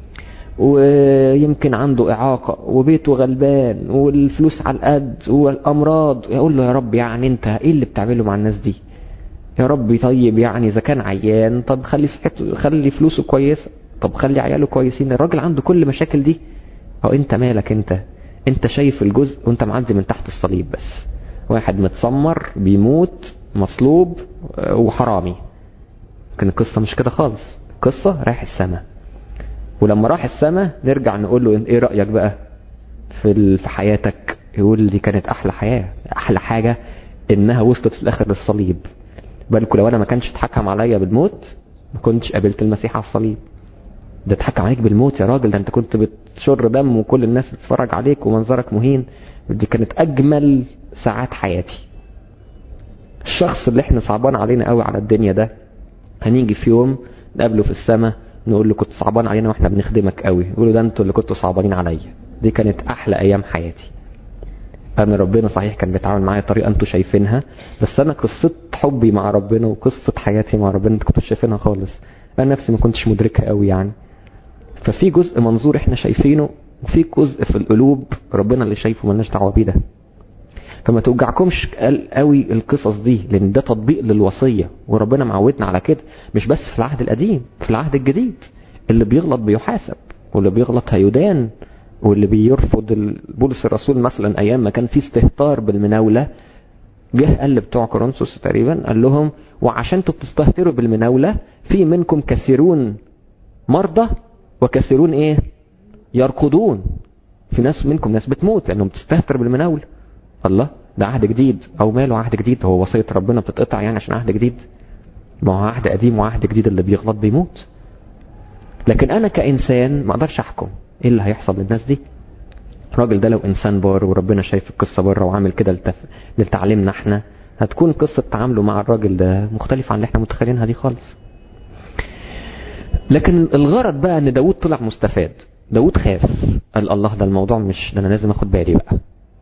ويمكن عنده إعاقة وبيته غلبان والفلوس على القد والأمراض، يقول له يا رب يعني انت ايه اللي بتعمله مع الناس دي؟ يا ربي طيب يعني اذا كان عيان طب خلي صحته، خلي فلوسه كويسه، طب خلي عياله كويسين، الراجل عنده كل مشاكل دي. او انت مالك انت انت شايف الجزء وانت معدي من تحت الصليب بس. واحد متسمر بيموت مصلوب وحرامي. لكن القصه مش كده خالص، القصه رايح السماء. ولما راح السماء نرجع نقول له ايه رايك بقى في في حياتك؟ يقول دي كانت احلى حياه، احلى حاجه انها وصلت في الاخر للصليب. بالكم لو انا ما كانش اتحكم عليا بالموت ما كنتش قابلت المسيح على الصليب. ده اتحكم عليك بالموت يا راجل، ده انت كنت بتشر دم وكل الناس بتتفرج عليك ومنظرك مهين. دي كانت اجمل ساعات حياتي. الشخص اللي احنا صعبان علينا قوي على الدنيا ده هنيجي في يوم نقابله في السماء نقول له كنت صعبان علينا واحنا بنخدمك قوي، يقولوا ده انتوا اللي كنتوا صعبانين عليا. دي كانت احلى ايام حياتي. انا ربنا صحيح كان بيتعامل معايا طريقه انتوا شايفينها، بس انا قصه حبي مع ربنا وقصه حياتي مع ربنا انتوا كنتوا شايفينها خالص، انا نفسي ما كنتش مدركها قوي يعني. ففي جزء منظور احنا شايفينه، وفي جزء في القلوب ربنا اللي شايفه مالناش دعوه بيه ده. فما توجعكمش قوي القصص دي، لان ده تطبيق للوصيه، وربنا معودنا على كده مش بس في العهد القديم، في العهد الجديد. اللي بيغلط بيحاسب، واللي بيغلط هيدان. واللي بيرفض بولس الرسول مثلا ايام ما كان في استهتار بالمناوله، جه قال بتوع كورنثوس تقريبا قال لهم وعشان انتوا بتستهتروا بالمناوله في منكم كثيرون مرضى وكثيرون ايه يرقدون. في ناس منكم ناس بتموت لانهم بتستهتر بالمناوله. الله، ده عهد جديد. او ماله عهد جديد؟ هو وصيه ربنا بتتقطع يعني عشان عهد جديد؟ ما هو عهد قديم وعهد جديد، اللي بيغلط بيموت. لكن انا كانسان ما اقدرش احكم ايه اللي هيحصل للناس دي. الراجل ده لو انسان بار وربنا شايف القصه بره وعامل كده لتف... لتعليمنا احنا، هتكون قصه تعامله مع الراجل ده مختلفه عن اللي احنا متخيلينها دي خالص. لكن الغرض بقى ان داود طلع مستفاد. داود خاف، قال الله ده الموضوع مش ده، انا لازم اخد بالي بقى.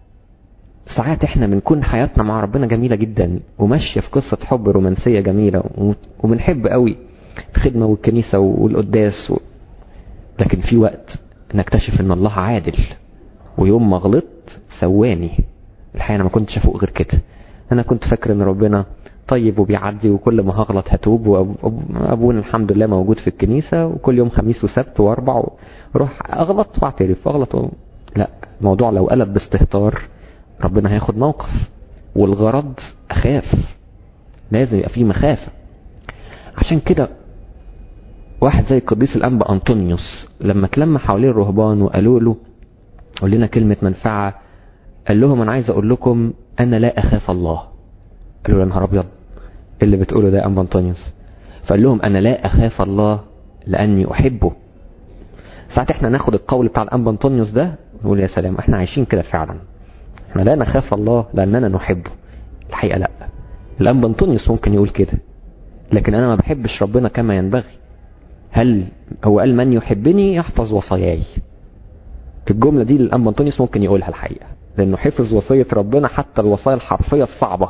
ساعات احنا بنكون حياتنا مع ربنا جميله جدا وماشيه في قصه حب رومانسيه جميله وبنحب قوي الخدمه والكنيسه والقداس و... لكن في وقت نكتشف ان الله عادل، ويوم ما غلطت سواني. الحقيقه انا ما كنتش افوق غير كده. انا كنت فاكر ان ربنا طيب وبيعدي، وكل ما هغلط هتوب، وابونا الحمد لله موجود في الكنيسه وكل يوم خميس وسبت واربع اروح اغلط واعترف واغلط و... لا، الموضوع لو قلب باستهتار ربنا هياخد موقف. والغرض اخاف، لازم يبقى فيه مخافه. عشان كده واحد زي القديس الانبا انطونيوس لما اتلم حواليه الرهبان وقالوا له قول لنا كلمه منفعه، قال لهم انا عايز اقول لكم انا لا اخاف الله. قالوا له يا نهار ابيض اللي بتقوله ده يا انبا انطونيوس. فقال لهم انا لا اخاف الله لاني احبه. ساعات احنا ناخد القول بتاع الانبا انطونيوس ده ونقول يا سلام احنا عايشين كده فعلا، احنا لا نخاف الله لاننا نحبه. الحقيقه لا، الانبا انطونيوس ممكن يقول كده، لكن انا ما بحبش ربنا كما ينبغي. هل هو قال من يحبني يحفظ وصاياي؟ الجمله دي الانبا انطونيوس ممكن يقولها الحقيقه، لانه حفظ وصيه ربنا حتى الوصايا الحرفيه الصعبه،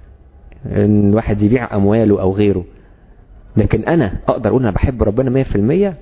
ان الواحد يبيع امواله او غيره. لكن انا اقدر اقول انا بحب ربنا مية في المية؟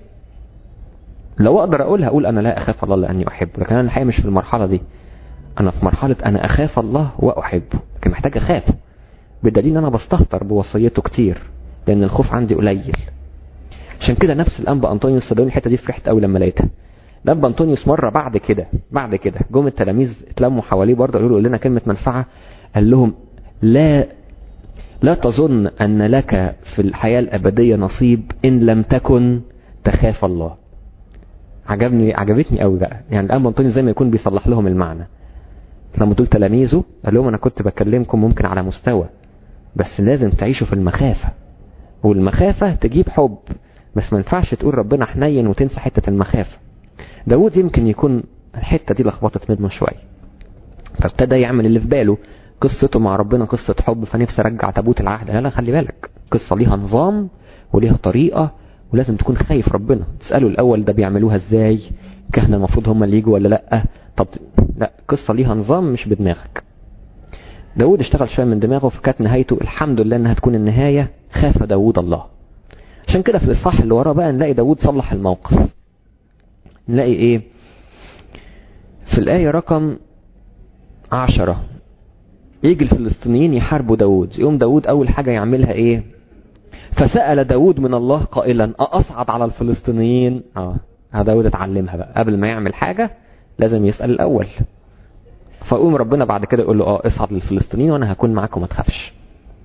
لو اقدر اقولها اقول انا لا اخاف الله لاني احبه. لكن انا الحقيقه مش في المرحله دي، انا في مرحله انا اخاف الله واحبه، لكن محتاج اخاف، بالدليل ان انا بستهتر بوصيته كتير لان الخوف عندي قليل. عشان كده نفس الانبا انطونيوس، صدقوني الحته دي فرحت قوي لما لقيتها. الانبا انطونيوس مره بعد كده بعد كده جم التلاميذ اتلموا حواليه برضه قالوا له قول لنا كلمه منفعه. قال لهم لا لا تظن ان لك في الحياه الابديه نصيب ان لم تكن تخاف الله. عجبني عجبتني قوي بقى، يعني الانبا انطونيوس زي ما يكون بيصلح لهم المعنى. لما دول تلاميذه قال لهم انا كنت بكلمكم ممكن على مستوى، بس لازم تعيشوا في المخافه، والمخافه تجيب حب، بس ما ينفعش تقول ربنا حنين وتنسى حته المخافه. داود يمكن يكون الحته دي لخبطت منه شويه، فابتدى يعمل اللي في باله. قصته مع ربنا قصه حب، فنفسي ارجع تابوت العهد. لا لا خلي بالك، قصه ليها نظام وليها طريقه، ولازم تكون خايف ربنا. تساله الاول ده بيعملوها ازاي، كهنه المفروض هم اللي يجوا ولا لا؟ طب لا، قصه ليها نظام مش بدماغك. داود اشتغل شويه من دماغه، فكانت نهايته الحمد لله انها تكون النهايه خاف داود الله. عشان كده في الاصحاح اللي وراه بقى نلاقي داود صلح الموقف. نلاقي ايه في الآية رقم عشرة؟ يجي الفلسطينيين يحاربوا داود. يقوم داود اول حاجة يعملها ايه؟ فسأل داود من الله قائلا أصعد على الفلسطينيين. اه داود اتعلمها بقى، قبل ما يعمل حاجة لازم يسأل الاول. فقوم ربنا بعد كده يقول له اه اصعد للفلسطينيين وانا هكون معاكم ما تخافش.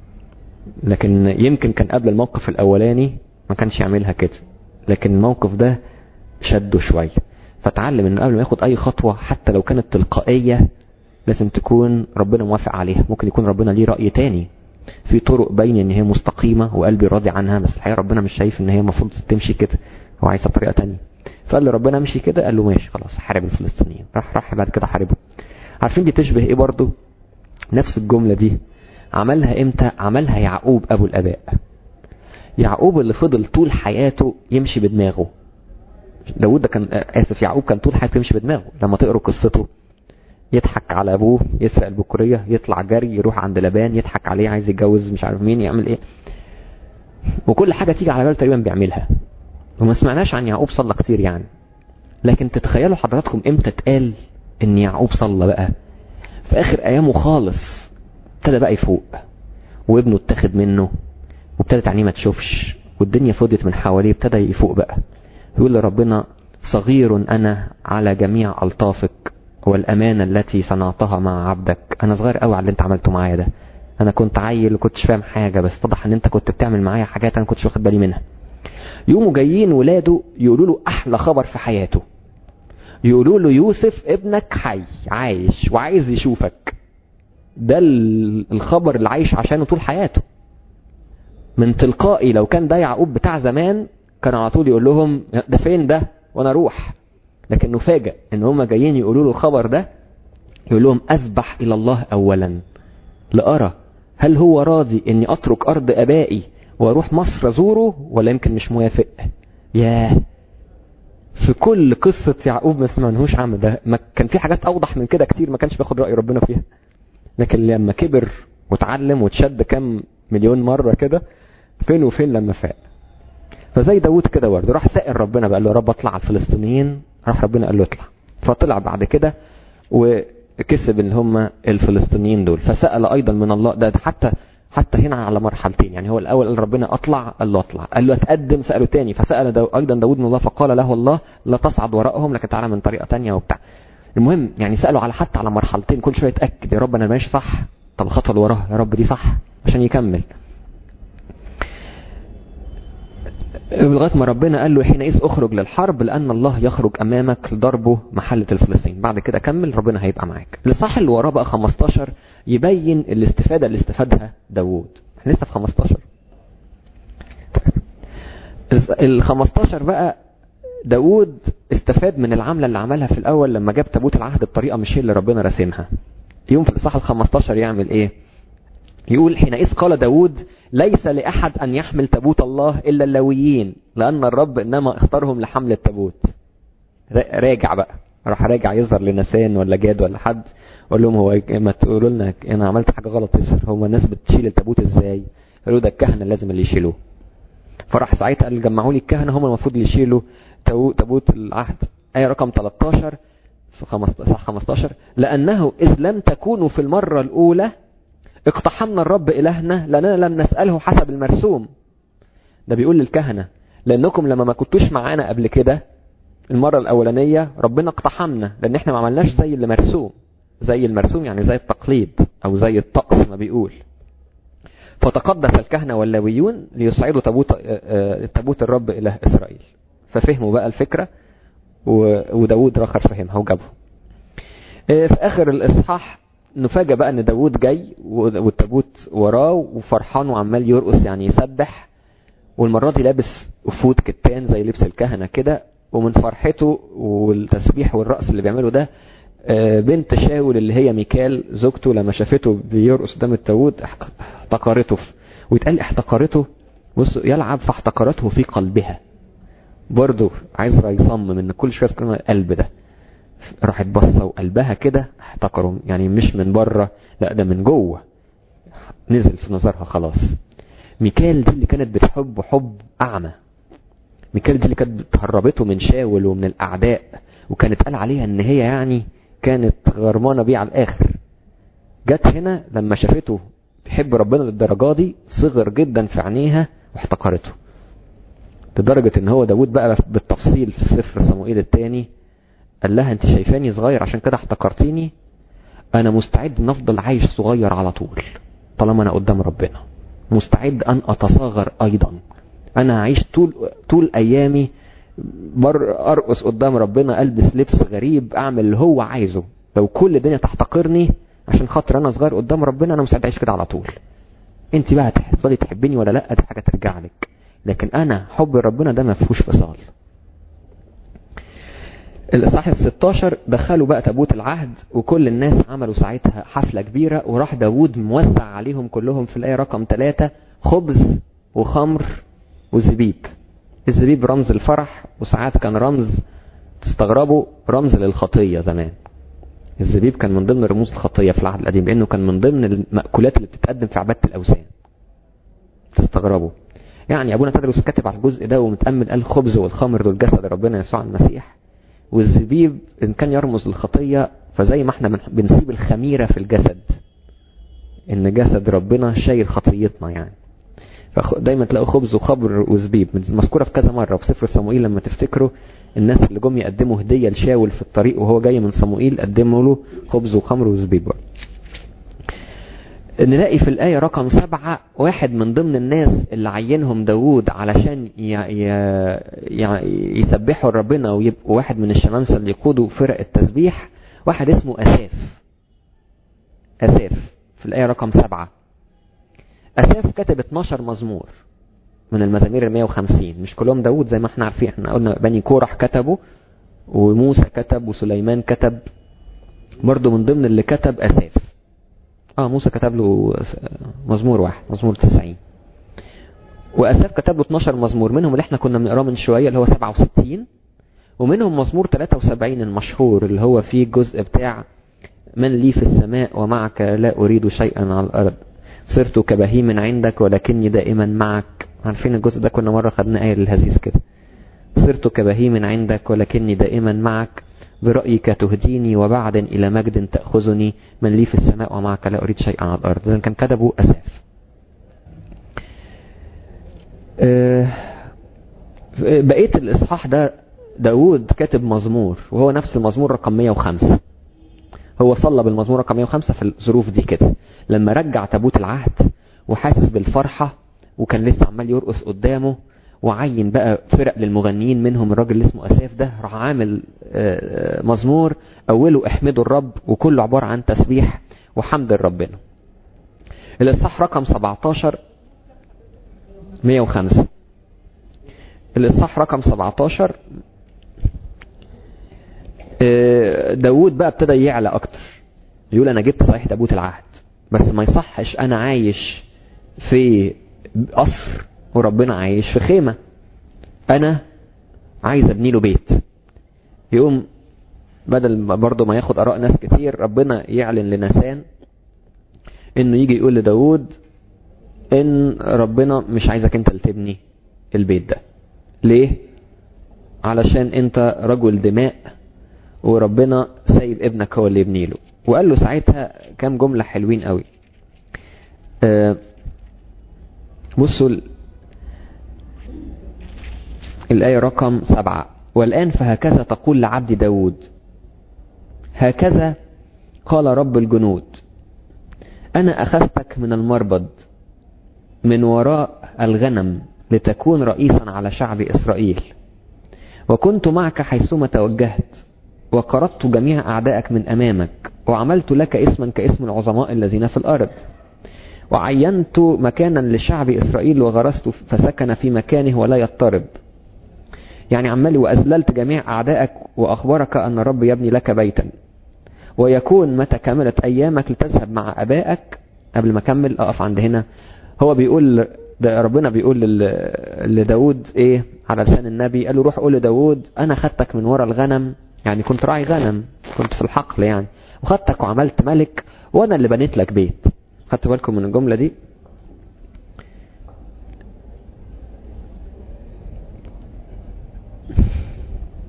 لكن يمكن كان قبل الموقف الاولاني ما كانش يعملها كده، لكن الموقف ده شده شوية، فتعلم انه قبل ما ياخد اي خطوة حتى لو كانت تلقائية لازم تكون ربنا موافق عليها. ممكن يكون ربنا ليه رأي تاني في طرق باين ان هي مستقيمة وقلبي راضي عنها، بس الحقيقة ربنا مش شايف ان هي المفروض تمشي كده، هو عايزها بطريقة تانية. فقال له ربنا امشي كده، قال له ماشي خلاص حارب الفلسطينيين. راح راح بعد كده حاربه. عارفين دي تشبه ايه برضو؟ نفس الجملة دي عملها امتى؟ عملها يعقوب ابو الاباء. يعقوب اللي فضل طول حياته يمشي بدماغه. داود ده كان اسف يعقوب كان طول حياته يمشي بدماغه. لما تقروا قصته يضحك على ابوه، يسرق البكورية، يطلع جري يروح عند لبان يضحك عليه عايز يتجوز مش عارف مين، يعمل ايه، وكل حاجة تيجي على باله تقريبا بيعملها. وما سمعناش عن يعقوب صلى كتير يعني. لكن تتخيلوا حضراتكم امتى اتقال ان يعقوب صلى بقى؟ في اخر ايامه خالص ابتدى بقى يفوق، وابنه اتاخد منه وابتدت عينيه ما تشوفش والدنيا فضت من حواليه، ابتدى يفوق بقى. يقول لربنا صغير انا على جميع الطافك والامانه التي صنعتها مع عبدك. انا صغير قوي على اللي انت عملته معايا ده، انا كنت عيل وكنتش فاهم حاجه، بس اتضح ان انت كنت بتعمل معايا حاجات انا كنتش واخد بالي منها. يوموا جايين ولاده يقولوا له احلى خبر في حياته، يقولوا له يوسف ابنك حي عايش وعايز يشوفك. ده الخبر اللي عايش عشانه طول حياته. من تلقائي لو كان ده يعقوب بتاع زمان كان على طول يقول لهم ده فين ده وانا اروح. لكن نفاجئ ان هم جايين يقولوا له الخبر ده، يقول لهم اذبح الى الله اولا لأرى هل هو راضي اني اترك ارض ابائي واروح مصر ازوره ولا يمكن مش موافق. ياه، في كل قصة يعقوب ما سمعناهوش عم ده. ما كان في حاجات اوضح من كده كتير ما كانش بياخد رأي ربنا فيها، لكن لما كبر وتعلم وتشد كم مليون مرة كده فين وفين لما فاق. فزي داود كده برضه راح سائل ربنا بقى له يا رب اطلع على الفلسطينيين، راح ربنا قال له اطلع، فطلع بعد كده وكسب ان هم الفلسطينيين دول. فسأل ايضا من الله، ده حتى حتى هنا على مرحلتين يعني. هو الاول قال ربنا اطلع، قال له اطلع، قال له اتقدم، سأله تاني. فسأل دو ايضا داود من الله فقال له الله لا تصعد وراءهم لكن تعالى من طريقة تانية وبتاع. المهم يعني سأله على حتى على مرحلتين، كل شوية يتأكد يا رب انا ماشي صح، طب الخطوة اللي وراها يا رب دي صح عشان يكمل. لغايه ما ربنا قال له حينئذ اخرج للحرب لان الله يخرج امامك لضربه محله الفلسطين. بعد كده كمل ربنا هيبقى معاك. الاصحاح اللي وراه بقى خمستاشر يبين الاستفاده اللي استفادها داوود. احنا لسه في خمستاشر. ال خمستاشر بقى داوود استفاد من العمله اللي عملها في الاول لما جاب تابوت العهد بطريقه مش هي اللي ربنا راسمها. يوم في الاصحاح ال خمستاشر يعمل ايه؟ يقول حينئذ قال داود ليس لأحد أن يحمل تابوت الله إلا اللاويين لأن الرب إنما اختارهم لحمل التابوت. راجع بقى، راح راجع يظهر لنسان ولا جاد ولا حد، قال لهم هو ما تقولوا لنا أنا عملت حاجة غلط يظهر، هو الناس بتشيل التابوت إزاي؟ قالوا ده الكهنة لازم اللي يشيلوه. فراح ساعتها قال جمعوا لي الكهنة هم المفروض اللي يشيلوا تابوت العهد. آية رقم تلتاشر في خمستاشر لأنه إذ لم تكونوا في المرة الأولى اقتحمنا الرب إلهنا لأننا لم نسأله حسب المرسوم. ده بيقول للكهنة لأنكم لما ما كنتوش معانا قبل كده المرة الأولانية ربنا اقتحمنا لأن احنا ما عملناش زي اللي مرسوم. زي المرسوم يعني زي التقليد أو زي الطقس ما بيقول. فتقدس الكهنة واللاويون ليصعدوا تابوت تابوت الرب إله إسرائيل. ففهموا بقى الفكرة وداود رخر فهمها وجابه. في آخر الإصحاح نفاجأ بقى ان داود جاي والتابوت وراه وفرحان وعمال يرقص يعني يسبح، والمرة دي لابس افود كتان زي لبس الكهنة كده. ومن فرحته والتسبيح والرقص اللي بيعمله ده بنت شاول اللي هي ميكال زوجته لما شافته بيرقص قدام التابوت احتقرته. ويتقال احتقرته، بصوا يلعب فاحتقرته في قلبها. برضو عايز يصمم ان كل شويه يذكر القلب ده. راحت بصة وقلبها كده احتقروا، يعني مش من بره لا ده من جوه نزل في نظرها خلاص. ميكال دي اللي كانت بتحب حب أعمى. ميكال دي اللي كانت بتهربته من شاول ومن الأعداء، وكانت قال عليها ان هي يعني كانت غرمانة بيه على الآخر. جت هنا لما شافته بيحب ربنا للدرجة دي صغر جدا في عينيها واحتقرته، لدرجة ان هو داود بقى بالتفصيل في سفر صموئيل الثاني قال لها انت شايفاني صغير عشان كده احتقرتيني، انا مستعد ان افضل عايش صغير على طول طالما انا قدام ربنا، مستعد ان اتصاغر ايضا، انا هعيش طول طول ايامي بر ارقص قدام ربنا، البس لبس غريب، اعمل اللي هو عايزه، لو كل الدنيا تحتقرني عشان خاطر انا صغير قدام ربنا انا مستعد اعيش كده على طول. انت بقى هتفضلي تحبيني ولا لا دي حاجه ترجع لك، لكن انا حب ربنا ده ما فيهوش فصال. الاصحاح الستاشر دخلوا بقى تابوت العهد وكل الناس عملوا ساعتها حفله كبيره، وراح داود موزع عليهم كلهم في الايه رقم ثلاثة خبز وخمر وزبيب. الزبيب رمز الفرح، وساعات كان رمز تستغربوا رمز للخطيه. زمان الزبيب كان من ضمن رموز الخطيه في العهد القديم، لانه كان من ضمن المأكولات اللي بتتقدم في عباده الاوثان. تستغربوا يعني ابونا تدرس كاتب على الجزء ده ومتأمل قال خبز والخمر دول جسد ربنا يسوع المسيح، والزبيب ان كان يرمز للخطيه، فزي ما احنا بنسيب الخميره في الجسد ان جسد ربنا شايل خطيتنا يعني، فدايما تلاقوا خبز وخمر وزبيب مذكوره في كذا مره في سفر صموئيل. لما تفتكروا الناس اللي جم يقدموا هديه لشاول في الطريق وهو جاي من صموئيل قدموا له خبز وخمر وزبيب. نلاقي في الآية رقم سبعة واحد من ضمن الناس اللي عينهم داود علشان ي... ي... يسبحوا ربنا ويبقوا واحد من الشمامسة اللي يقودوا فرق التسبيح، واحد اسمه أساف. أساف في الآية رقم سبعة. أساف كتب اتناشر مزمور من المزامير المية وخمسين، مش كلهم داود زي ما احنا عارفين، احنا قلنا بني كورح كتبوا وموسى كتب وسليمان كتب، برضو من ضمن اللي كتب أساف. اه موسى كتب له مزمور واحد مزمور تسعين، وأساف كتب له اتناشر مزمور، منهم اللي احنا كنا بنقراه من شوية اللي هو سبعة وستين، ومنهم مزمور تلاتة وسبعين المشهور اللي هو فيه الجزء بتاع من لي في السماء ومعك لا أريد شيئا على الأرض، صرت كبهيم عندك ولكني دائما معك. عارفين الجزء ده كنا مرة خدنا آية للهزيز كده، صرت كبهيم عندك ولكني دائما معك، برأيك تهديني وبعد إلى مجد تأخذني، من لي في السماء ومعك لا أريد شيئا على الأرض. ده كان كتبه أساف. أه بقية الإصحاح ده داود كاتب مزمور، وهو نفس المزمور رقم مية وخمسة. هو صلى بالمزمور رقم مية وخمسة في الظروف دي كده، لما رجع تابوت العهد وحاسس بالفرحة وكان لسه عمال يرقص قدامه، وعين بقى فرق للمغنيين منهم الراجل اللي اسمه أساف ده، راح عامل مزمور أوله احمدوا الرب، وكله عبارة عن تسبيح وحمد لربنا. الإصحاح رقم سبعتاشر مية وخمسة. الإصحاح رقم سبعتاشر داود بقى ابتدى يعلى أكتر، يقول أنا جبت صحيح تابوت العهد بس ما يصحش أنا عايش في قصر وربنا عايش في خيمة، أنا عايز أبني له بيت. يقوم بدل برضه ما ياخد آراء ناس كتير، ربنا يعلن لناسان إنه يجي يقول لداود إن ربنا مش عايزك أنت اللي تبني البيت ده. ليه؟ علشان أنت رجل دماء وربنا سايب ابنك هو اللي يبني له. وقال له ساعتها كام جملة حلوين قوي. أه بصوا الآية رقم سبعة، والآن فهكذا تقول لعبد داود، هكذا قال رب الجنود، أنا أخذتك من المربض من وراء الغنم لتكون رئيسا على شعب إسرائيل، وكنت معك حيثما توجهت، وقرضت جميع أعدائك من أمامك، وعملت لك اسما كاسم العظماء الذين في الأرض، وعينت مكانا لشعب إسرائيل وغرست فسكن في مكانه ولا يضطرب. يعني عمالي وأذللت جميع أعدائك، وأخبرك أن الرب يبني لك بيتا، ويكون متى كملت أيامك لتذهب مع أبائك. قبل ما أكمل أقف عند هنا، هو بيقول ده ربنا بيقول لداود إيه على لسان النبي، قال له روح قول لداود أنا خدتك من وراء الغنم، يعني كنت راعي غنم، كنت في الحقل يعني، وخدتك وعملت ملك، وأنا اللي بنيت لك بيت. خدت بالكم من الجملة دي؟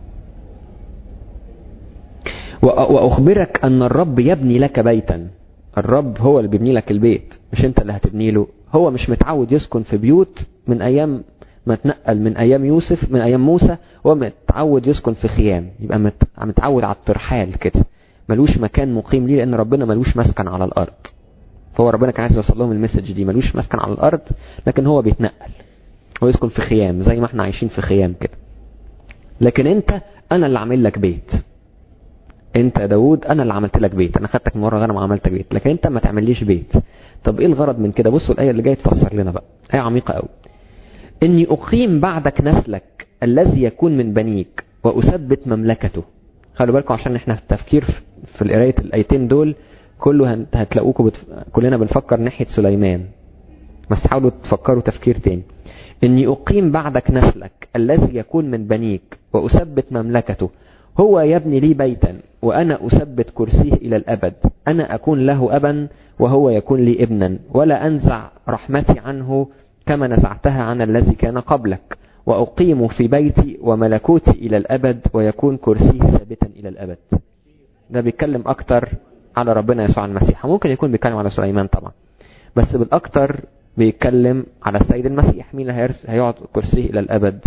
وأخبرك أن الرب يبني لك بيتا. الرب هو اللي بيبني لك البيت، مش انت اللي هتبني له. هو مش متعود يسكن في بيوت من ايام ما تنقل من ايام يوسف، من ايام موسى. هو متعود يسكن في خيام، يبقى متعود على الترحال كده، ملوش مكان مقيم ليه، لان ربنا ملوش مسكن على الارض. فهو ربنا كان عايز يوصل لهم المسج دي، ملوش مسكن على الارض، لكن هو بيتنقل، هو يسكن في خيام زي ما احنا عايشين في خيام كده. لكن انت، انا اللي عامل لك بيت. انت يا داود انا اللي عملت لك بيت، انا خدتك من ورا غنم وعملتك بيت، لكن انت ما تعمليش بيت. طب ايه الغرض من كده؟ بصوا الايه اللي جايه تفسر لنا بقى، ايه عميقه قوي. اني اقيم بعدك نسلك الذي يكون من بنيك واثبت مملكته. خلوا بالكم عشان احنا في التفكير في القرايه الايتين دول كله هتلاقوكم بتف... كلنا بنفكر ناحيه سليمان، بس حاولوا تفكروا تفكير تاني. اني اقيم بعدك نسلك الذي يكون من بنيك واثبت مملكته. هو يبني لي بيتا وانا اثبت كرسيه الى الابد. انا اكون له ابا وهو يكون لي ابنا، ولا انزع رحمتي عنه كما نزعتها عن الذي كان قبلك. واقيم في بيتي وملكوتي الى الابد، ويكون كرسيه ثابتا الى الابد. ده بيتكلم اكتر على ربنا يسوع المسيح. ممكن يكون بيتكلم على سليمان طبعا، بس بالاكتر بيتكلم على السيد المسيح، مين اللي هيقعد كرسيه الى الابد.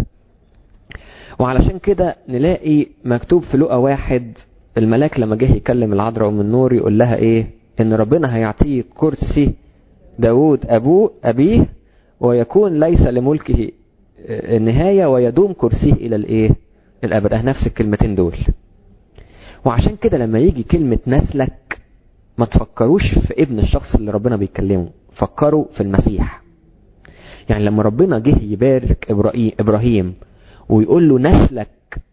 وعلشان كده نلاقي مكتوب في لقا واحد الملاك لما جه يكلم العذراء ام النور يقول لها ايه؟ ان ربنا هيعطيه كرسي داود ابوه ابيه، ويكون ليس لملكه النهاية، ويدوم كرسيه الى الايه؟ الابد. اه نفس الكلمتين دول. وعشان كده لما يجي كلمة نسلك ما تفكروش في ابن الشخص اللي ربنا بيكلمه، فكروا في المسيح. يعني لما ربنا جه يبارك ابراهيم ويقول له نسلك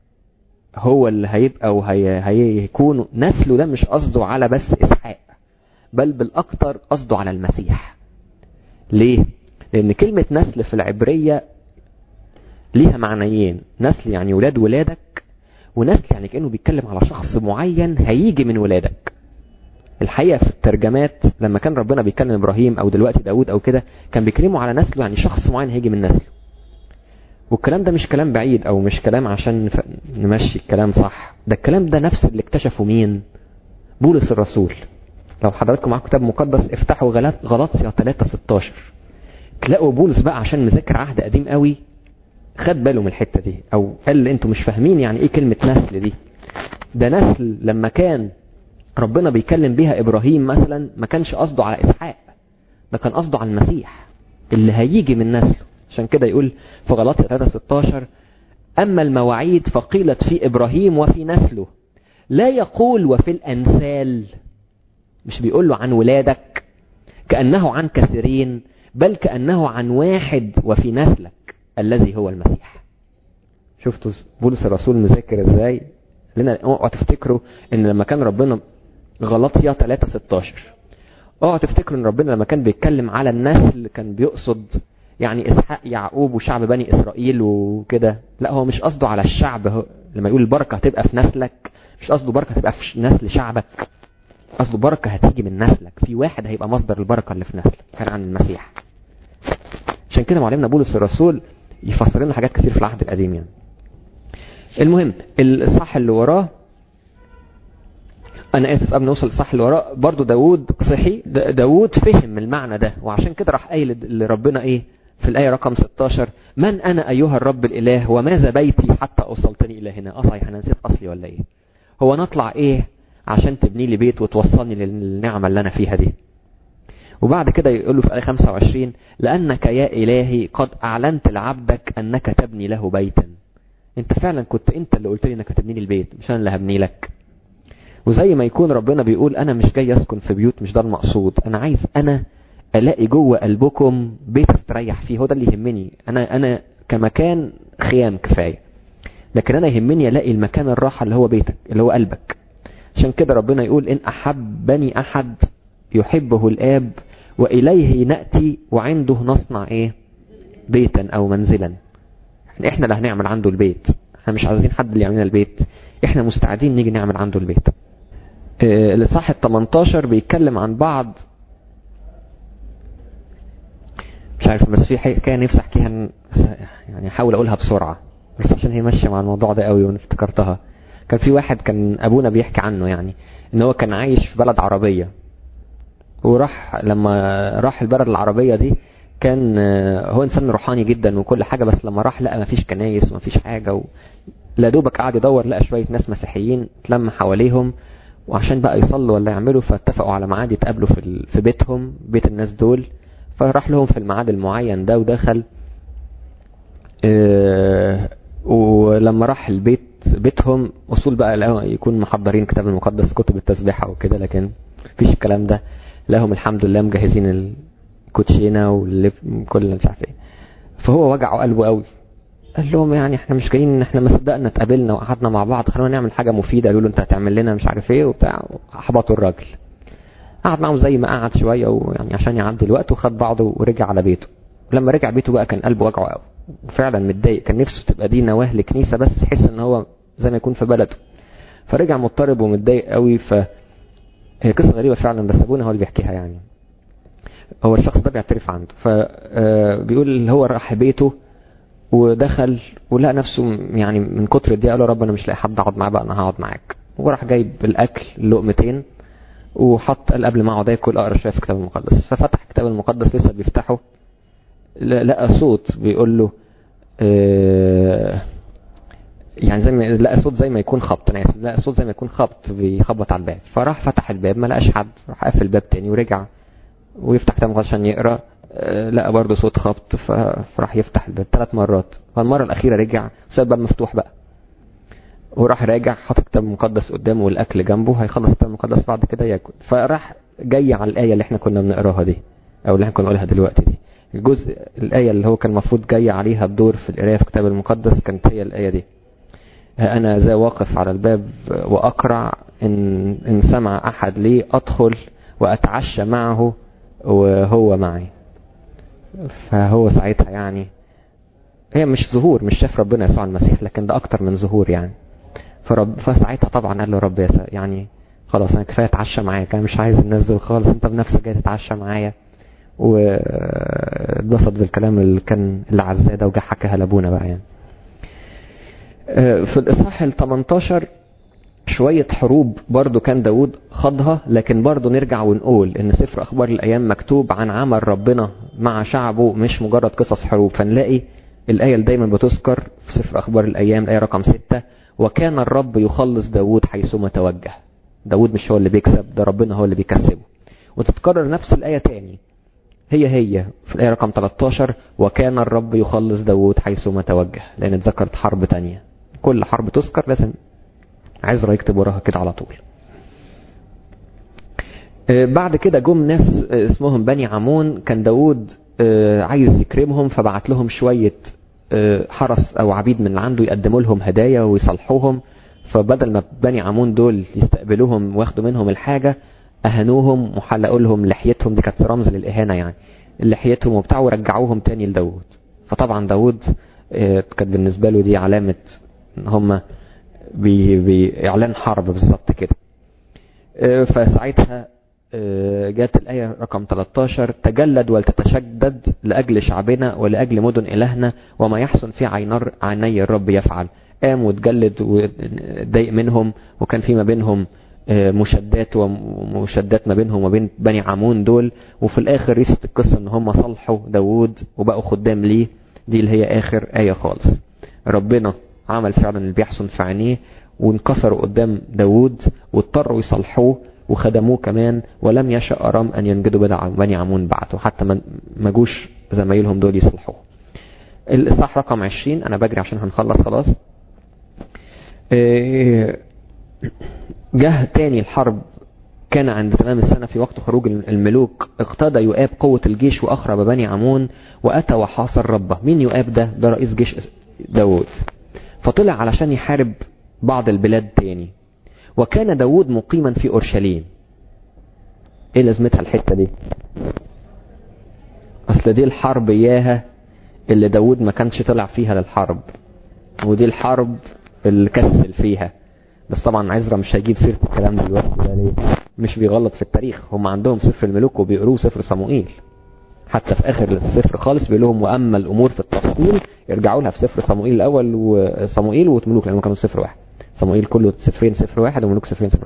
هو اللي هيبقى وهيكون نسله، ده مش قصده على بس إسحاق، بل بالأكتر قصده على المسيح. ليه؟ لأن كلمة نسل في العبرية ليها معنيين. نسل يعني ولاد ولادك، ونسل يعني كأنه بيتكلم على شخص معين هيجي من ولادك. الحقيقة في الترجمات لما كان ربنا بيتكلم إبراهيم أو دلوقتي داود أو كده، كان بيكلموا على نسله يعني شخص معين هيجي من نسله. والكلام ده مش كلام بعيد او مش كلام عشان نمشي الكلام صح، ده الكلام ده نفس اللي اكتشفه مين؟ بولس الرسول. لو حضراتكم معاكم كتاب مقدس افتحوا غلط غلطية ثلاثة ستاشر، تلاقوا بولس بقى عشان مذاكر عهد قديم قوي خد باله من الحتة دي، او قال انتوا مش فاهمين يعني ايه كلمة نسل دي. ده نسل لما كان ربنا بيكلم بيها ابراهيم مثلا ما كانش قصده على اسحاق، ده كان قصده على المسيح اللي هيجي من نسله. عشان كده يقول في غلاطية ثلاثة ستاشر أما المواعيد فقيلت في إبراهيم وفي نسله، لا يقول وفي الأنسال، مش بيقول له عن ولادك كأنه عن كثيرين، بل كأنه عن واحد وفي نسلك الذي هو المسيح. شفتوا بولس الرسول مذاكر ازاي؟ لنا اوعوا تفتكروا ان لما كان ربنا غلاطية ثلاثة ستاشر اوعوا تفتكروا ان ربنا لما كان بيتكلم على النسل كان بيقصد يعني اسحاق يعقوب وشعب بني اسرائيل وكده. لا، هو مش قصده على الشعب. هو لما يقول البركه هتبقى في نسلك مش قصده بركه هتبقى في نسل شعبك، قصده بركه هتيجي من نسلك، في واحد هيبقى مصدر البركه اللي في نسلك، كان عن المسيح. عشان كده معلمنا بولس الرسول يفسر لنا حاجات كتير في العهد القديم يعني. المهم الصح اللي وراه، انا اسف قبل نوصل للصح اللي وراه برضو داود صحي. داود فهم المعنى ده، وعشان كده راح قايل لربنا ايه في الآية رقم ستاشر؟ من أنا أيها الرب الإله وماذا بيتي حتى أوصلتني إلى هنا؟ أصحيح أنا نسيت أصلي ولا إيه؟ هو نطلع إيه عشان تبني لي بيت وتوصلني للنعمة اللي أنا فيها دي؟ وبعد كده يقول له في الآية خمسة وعشرين لأنك يا إلهي قد أعلنت لعبدك أنك تبني له بيتا. أنت فعلا كنت أنت اللي قلت لي أنك هتبني لي البيت، مش أنا اللي هبني لك. وزي ما يكون ربنا بيقول أنا مش جاي أسكن في بيوت، مش ده المقصود، أنا عايز أنا الاقي جوه قلبكم بيت استريح فيه. هو ده اللي يهمني. انا انا كمكان خيام كفايه، لكن انا يهمني الاقي المكان الراحه اللي هو بيتك اللي هو قلبك. عشان كده ربنا يقول ان احبني احد يحبه الاب واليه ناتي وعنده نصنع ايه؟ بيتا او منزلا. احنا اللي هنعمل عنده البيت، احنا مش عايزين حد اللي يعمل البيت، احنا مستعدين نيجي نعمل عنده البيت. اه الاصحاح التمنتاشر بيتكلم عن بعض، مش عارف بس في حكايه نفسي احكيها يعني احاول اقولها بسرعه بس عشان هي ماشيه مع الموضوع ده قوي وانا افتكرتها. كان في واحد كان ابونا بيحكي عنه يعني ان هو كان عايش في بلد عربيه، وراح لما راح البلد العربية دي كان هو انسان روحاني جدا وكل حاجة، بس لما راح لقى مفيش كنايس ومفيش حاجة و... لا دوبك قاعد يدور لقى شوية ناس مسيحيين اتلم حواليهم، وعشان بقى يصلوا ولا يعملوا فاتفقوا على ميعاد يتقابلوا في ال... في بيتهم، بيت الناس دول. فراح لهم في الميعاد المعين ده ودخل. اه... ولما راح البيت بيتهم اصول بقى يكون محضرين كتاب المقدس، كتب التسبيحة وكده، لكن مفيش الكلام ده. لهم الحمد لله مجهزين الكوتشينة واللي كل مش عارف ايه. فهو وجعه قلبه قوي، قال لهم يعني احنا مش جايين، احنا ما صدقنا اتقابلنا وقعدنا مع بعض، خلونا نعمل حاجة مفيدة. قالوا له انت هتعمل لنا مش عارف ايه وبتاع، حبطوا الراجل. قعد معهم زي ما قعد شوية ويعني عشان يعدي الوقت، وخد بعضه ورجع على بيته. لما رجع بيته بقى كان قلبه وجعه قوي وفعلا متضايق، كان نفسه تبقى دي نواه لكنيسة بس يحس ان هو زي ما يكون في بلده. فرجع مضطرب ومتضايق قوي. ف هي قصة غريبة فعلا، بس ابونا هو اللي بيحكيها يعني. هو الشخص ده بيعترف عنده، فبيقول هو راح بيته ودخل ولقى نفسه يعني من كتر الضيق قال له رب انا مش لاقي حد اقعد معاه بقى، انا هقعد معاك. وراح جايب الاكل لقمتين وحط قال قبل ما اقعد اكل اقرا شويه في الكتاب المقدس. ففتح الكتاب المقدس لسه بيفتحه لقى صوت بيقول له اه يعني زي ما لقى صوت زي ما يكون خبط، انا اسف، لقى صوت زي ما يكون خبط بيخبط على الباب. فراح فتح الباب ما لقاش حد، راح قفل الباب تاني ورجع ويفتح كتاب المقدس عشان يقرا، اه لقى برضه صوت خبط. فراح يفتح الباب ثلاث مرات. فالمره الاخيره رجع ساب الباب مفتوح بقى، وراح راجع حاطط الكتاب المقدس قدامه والاكل جنبه، هيخلص الكتاب المقدس بعد كده ياكل. فراح جاي على الايه اللي احنا كنا بنقراها دي او اللي احنا كنا نقولها دلوقتي دي، الجزء الايه اللي هو كان المفروض جاي عليها الدور في القرايه في الكتاب المقدس كانت هي الايه دي: انا ذا واقف على الباب واقرع، ان ان سمع احد لي ادخل واتعشى معه وهو معي. فهو ساعتها يعني هي مش ظهور، مش شاف ربنا يسوع المسيح، لكن ده اكتر من ظهور يعني. فرب فساعتها طبعا قال له رب يسوع يعني خلاص انا كفايه اتعشى معاك، انا مش عايز الناس دول خالص، انت بنفسك جاي تتعشى معايا. واتبسط بالكلام اللي كان اللي عزاه ده وجا حكاها لابونا بقى يعني. في الاصحاح ال تمنتاشر شويه حروب برضو كان داود خاضها، لكن برضو نرجع ونقول ان سفر اخبار الايام مكتوب عن عمل ربنا مع شعبه، مش مجرد قصص حروب. فنلاقي الآية اللي دايما بتذكر في سفر أخبار الأيام الآية رقم ستة: وكان الرب يخلص داود حيثما توجه. داود مش هو اللي بيكسب، ده ربنا هو اللي بيكسبه. وتتكرر نفس الآية تاني هي هي في الآية رقم تلتاشر: وكان الرب يخلص داود حيثما توجه، لأن اتذكرت حرب تانية. كل حرب تذكر لازم عزرا يكتب وراها كده على طول. بعد كده جم ناس اسمهم بني عمون، كان داود عايز يكرمهم فبعت لهم شوية حرس او عبيد من عنده يقدموا لهم هدايا ويصلحوهم. فبدل ما بني عمون دول يستقبلوهم وياخدوا منهم الحاجة، اهانوهم وحلقوا لهم لحيتهم، دي كانت رمز للاهانة يعني، لحيتهم وبتاع، ورجعوهم تاني لداود. فطبعا داود كانت بالنسبة له دي علامة ان هم باعلان حرب بالظبط كده. فساعتها جاءت الآية رقم تلتاشر: تجلد ولتتشدد لأجل شعبنا ولأجل مدن إلهنا، وما يحسن في عينر عيني الرب يفعل. قام وتجلد وضايق منهم، وكان في ما بينهم مشدات ومشدات ما بينهم وبين بني عمون دول. وفي الآخر ريست القصة ان هم صلحوا داود وبقوا خدام ليه. دي اللي هي آخر آية خالص. ربنا عمل فعلا اللي بيحسن في عينيه، وانكسروا قدام داود واضطروا يصلحوه وخدموه كمان، ولم يشاء أرام أن ينجدوا بني عمون بعده، حتى ما جوش زمايلهم دول يصلحوه. الإصحاح رقم عشرين، أنا بجري عشان هنخلص خلاص. جه تاني الحرب، كان عند تمام السنة في وقت خروج الملوك، اقتضى يؤاب قوة الجيش وأخرب بني عمون وأتى وحاصر ربه. مين يؤاب ده؟ ده رئيس جيش داود. فطلع علشان يحارب بعض البلاد تاني. وكان داود مقيما في أورشليم. ايه لازمتها الحتة دي؟ اصل دي الحرب اياها اللي داود ما كانش طلع فيها للحرب، ودي الحرب اللي كسل فيها. بس طبعا عزرا مش هيجيب سيرة الكلام دلوقتي ده ليه؟ مش بيغلط في التاريخ، هم عندهم سفر الملوك وبيقروه سفر صموئيل. حتى في اخر السفر خالص بيقول لهم واما الامور في التفصيل يرجعوا لها في سفر صموئيل الاول وصموئيل وملوك، لانهم كانوا سفر واحد. صموئيل كله سفرين سفر واحد، وملوك سفرين سفر واحد.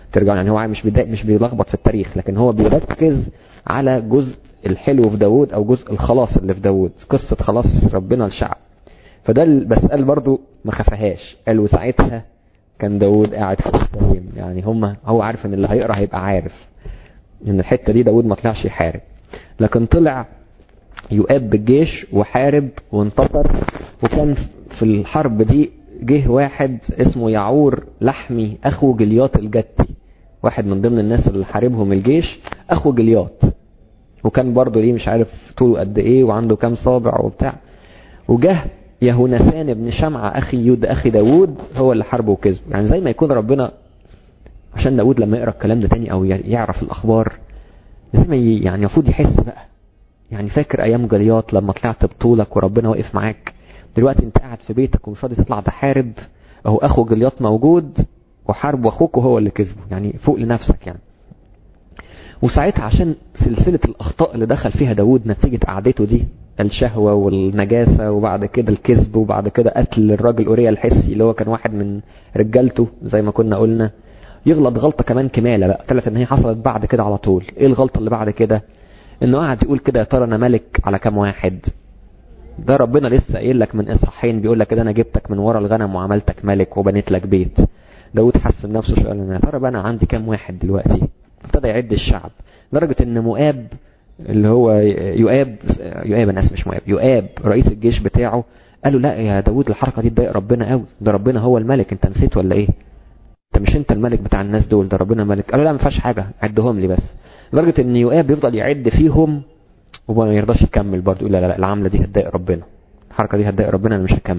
ترجعوا يعني هو مش مش بيلخبط في التاريخ، لكن هو بيركز على جزء الحلو في داود او جزء الخلاص اللي في داود، قصة خلاص ربنا الشعب. فده بس قال برضو ما خفهاش، قال وساعتها كان داود قاعد في اورشليم. يعني هم هو عارف ان اللي هيقرأ هيبقى عارف ان الحتة دي داود ما طلعش يحارب، لكن طلع يؤاب بالجيش وحارب وانتصر. وكان في الحرب دي جه واحد اسمه يعور لحمي اخو جليات الجتي، واحد من ضمن الناس اللي حاربهم الجيش، اخو جليات، وكان برضه ليه مش عارف طوله قد ايه وعنده كام صابع وبتاع. وجه يهونسان ابن شمعة اخي يود اخي داود هو اللي حاربه وكسبه. يعني زي ما يكون ربنا عشان داود لما يقرأ الكلام ده تاني او يعرف الاخبار زي ما يعني المفروض يحس بقى، يعني فاكر ايام جليات لما طلعت بطولك وربنا واقف معاك، دلوقتي انت قاعد في بيتك ومش راضي تطلع تحارب، اهو اخو جليات موجود وحارب واخوك وهو اللي كسبه. يعني فوق لنفسك يعني. وساعتها عشان سلسلة الاخطاء اللي دخل فيها داود نتيجة قعدته دي، الشهوة والنجاسة وبعد كده الكذب وبعد كده قتل الراجل أوريا الحسي اللي هو كان واحد من رجالته زي ما كنا قلنا، يغلط غلطة كمان كمالة بقى، ثلاث ان هي حصلت بعد كده على طول. ايه الغلطة اللي بعد كده؟ انه قاعد يقول كده يا ترى انا ملك على كام واحد؟ ده ربنا لسه قايل لك من اصحاحين بيقول لك كده انا جبتك من ورا الغنم وعملتك ملك وبنيت لك بيت. داود حس بنفسه سؤال يا ترى بقى انا عندي كام واحد دلوقتي؟ ابتدى يعد الشعب لدرجة ان مؤاب اللي هو يؤاب يؤاب انا اسف مش مؤاب يؤاب رئيس الجيش بتاعه قال له لا يا داود الحركة دي تضايق ربنا قوي، ده ربنا هو الملك، انت نسيت ولا ايه؟ انت مش انت الملك بتاع الناس دول، ده ربنا ملك. قال له لا ما فيهاش حاجة عدهم لي بس. لدرجة ان يؤاب يفضل يعد فيهم وما يرضاش يكمل برضه، يقول لا لا العملة دي هتضايق ربنا، الحركة دي هتضايق ربنا، انا مش هكمل.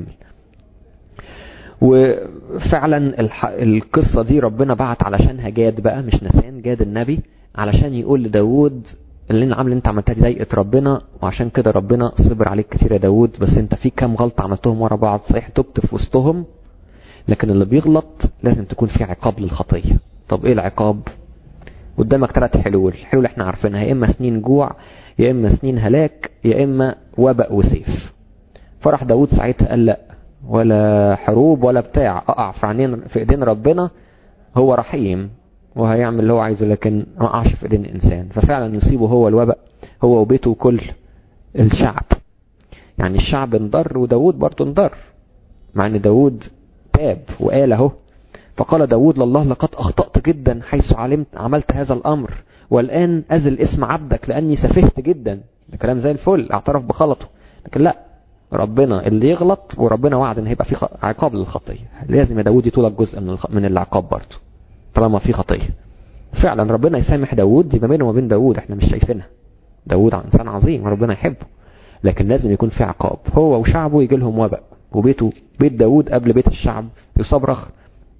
وفعلا الح... القصة دي ربنا بعت علشانها جاد بقى، مش نسان، جاد النبي، علشان يقول لداود اللي العمل اللي انت عملتها دي ضايقت ربنا، وعشان كده ربنا صبر عليك كتير يا داود، بس انت في كام غلطة عملتهم ورا بعض، صحيح تبت في وسطهم، لكن اللي بيغلط لازم تكون في عقاب للخطية. طب ايه العقاب؟ قدامك ثلاث حلول، الحلول احنا عارفينها، يا اما سنين جوع، يا اما سنين هلاك، يا اما وباء وسيف. فرح داود ساعتها قال لا، ولا حروب ولا بتاع، اقع في عينين في ايدين ربنا، هو رحيم وهيعمل اللي هو عايزه، لكن ما اقعش في ايدين الانسان. ففعلا يصيبه هو الوباء، هو وبيته وكل الشعب. يعني الشعب انضر وداود برضه انضر، مع ان داود تاب وقال اهو. فقال داود لله لقد اخطأت جدا حيث علمت عملت هذا الامر، والان ازل اسم عبدك لاني سفهت جدا. ده كلام زي الفل، اعترف بغلطه، لكن لا، ربنا اللي يغلط وربنا وعد ان هيبقى في عقاب للخطيه، لازم يا داود يطولك جزء من من العقاب برضه طالما في خطيه. فعلا ربنا يسامح داود، دي ما بينه وما بين داود احنا مش شايفينها، داود انسان عظيم ربنا يحبه، لكن لازم يكون في عقاب. هو وشعبه يجي لهم وباء، وبيته بيت داود قبل بيت الشعب يصبرخ.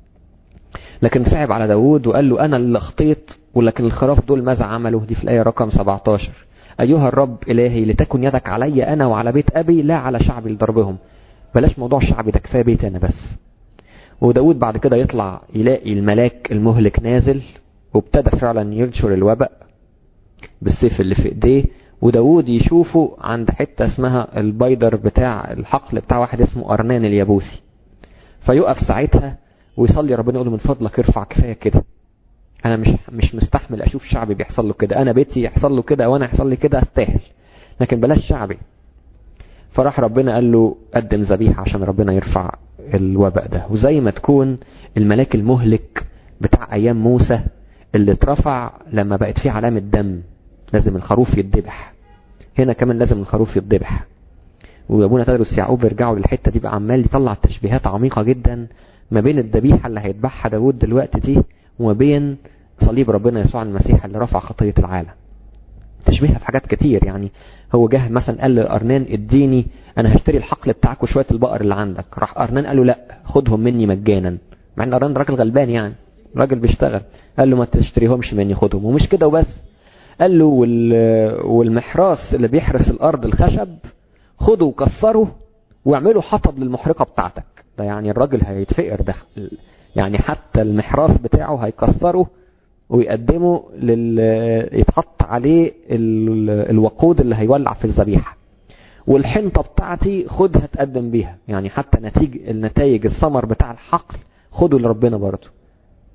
لكن صعب على داود وقال له انا اللي اخطيت، ولكن الخراف دول ماذا عملوا؟ دي في الايه رقم سبعتاشر، ايها الرب الهي لتكن يدك علي انا وعلى بيت ابي لا على شعبي لضربهم. بلاش موضوع الشعب ده، كفايه بيت انا بس. وداود بعد كده يطلع يلاقي الملاك المهلك نازل، وابتدى فعلا ينشر الوباء بالسيف اللي في ايديه. وداود يشوفه عند حته اسمها البيدر بتاع الحقل بتاع واحد اسمه ارنان اليابوسي، فيقف ساعتها ويصلي ربنا يقول له من فضلك ارفع، كفايه كده، انا مش مش مستحمل اشوف شعبي بيحصل له كده، انا بيتي يحصل له كده وانا يحصل لي كده استاهل، لكن بلاش شعبي. فراح ربنا قال له قدم ذبيحه عشان ربنا يرفع الوباء ده. وزي ما تكون الملاك المهلك بتاع ايام موسى اللي اترفع لما بقت فيه علامه دم، لازم الخروف يتذبح، هنا كمان لازم الخروف يتذبح. وابونا تدرس يعقوب يرجعوا للحته دي بقى عمال يطلع تشبيهات عميقه جدا ما بين الذبيحه اللي هيذبحها داود دلوقتي دي وما بين صليب ربنا يسوع المسيح اللي رفع خطيه العالم. تشبيهها في حاجات كتير. يعني هو جه مثلا قال لأرنان اديني، انا هشتري الحقل بتاعك وشويه البقر اللي عندك. راح أرنان قال له لا، خدهم مني مجانا، مع ان أرنان راجل غلبان، يعني راجل بيشتغل. قال له ما تشتريهمش مني، خدهم. ومش كده وبس، قال له والمحراس اللي بيحرس الارض الخشب خده وكسره واعملوا حطب للمحرقه بتاعتك. ده يعني الراجل هيتفقر ده، يعني حتى المحراس بتاعه هيكسره ويقدمه لل يتحط عليه الوقود اللي هيولع في الذبيحه. والحنطه بتاعتي خدها تقدم بيها، يعني حتى نتيجه النتائج الثمر بتاع الحقل خده لربنا برضه.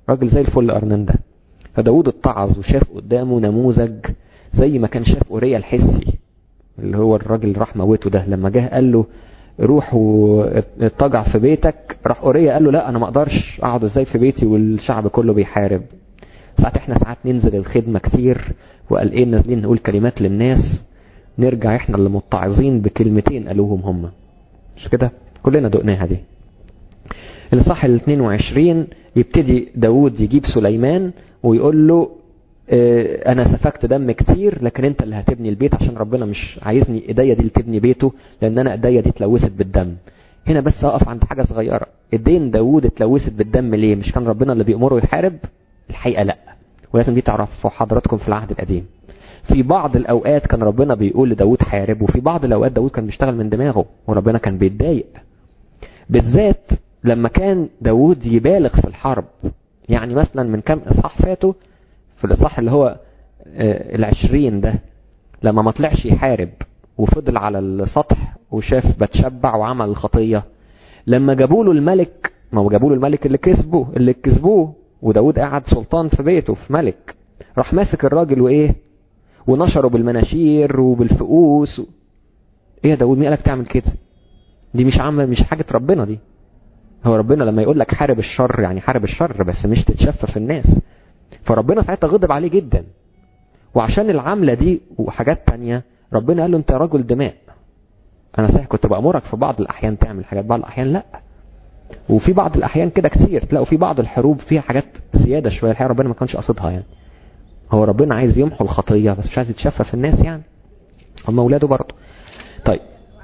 راجل زي الفل أرنان ده. فداود اتعظ وشاف قدامه نموذج زي ما كان شاف أوريا الحسي اللي هو الراجل اللي راح موته ده، لما جه قال له روح واتجع في بيتك، راح أوريا قال له لا انا ما اقدرش اقعد ازاي في بيتي والشعب كله بيحارب. ساعات احنا ساعات ننزل الخدمة كتير وقال ايه نازلين نقول كلمات للناس، نرجع احنا اللي متعظين بكلمتين قالوهم هم، مش كده؟ كلنا دقناها دي. الإصحاح الاثنين وعشرين يبتدي داود يجيب سليمان ويقول له اه انا سفكت دم كتير لكن انت اللي هتبني البيت، عشان ربنا مش عايزني ايديا دي اللي تبني بيته لان انا ايديا دي اتلوثت بالدم. هنا بس اقف عند حاجة صغيرة، ايدين داود اتلوثت بالدم ليه؟ مش كان ربنا اللي بيأمره يحارب؟ الحقيقة لا، ولازم دي تعرفوا حضراتكم في العهد القديم. في بعض الاوقات كان ربنا بيقول لداود حارب، وفي بعض الاوقات داود كان بيشتغل من دماغه وربنا كان بيتضايق، بالذات لما كان داود يبالغ في الحرب. يعني مثلا من كام اصحاح فاتوا، في الاصحاح اللي هو العشرين ده، لما ما طلعش يحارب وفضل على السطح وشاف بتشبع وعمل الخطية، لما جابوا له الملك، ما هو جابوا له الملك اللي كسبه اللي كسبوه وداود قاعد سلطان في بيته في ملك، راح ماسك الراجل وايه ونشره بالمناشير وبالفؤوس و... ايه يا داود مين قالك تعمل كده؟ دي مش عامل مش حاجة ربنا دي. هو ربنا لما يقول لك حارب الشر يعني حارب الشر، بس مش تتشفى في الناس. فربنا ساعتها غضب عليه جدا، وعشان العملة دي وحاجات تانية ربنا قال له انت رجل دماء، انا صحيح كنت بأمرك في بعض الاحيان تعمل حاجات، بعض الاحيان لا، وفي بعض الاحيان كده كتير تلاقوا في بعض الحروب فيها حاجات زيادة شوية، الحقيقة ربنا ما كانش قصدها يعني. هو ربنا عايز يمحو الخطية بس مش عايز يتشفى في الناس يعني، هم اولاده برضه. طيب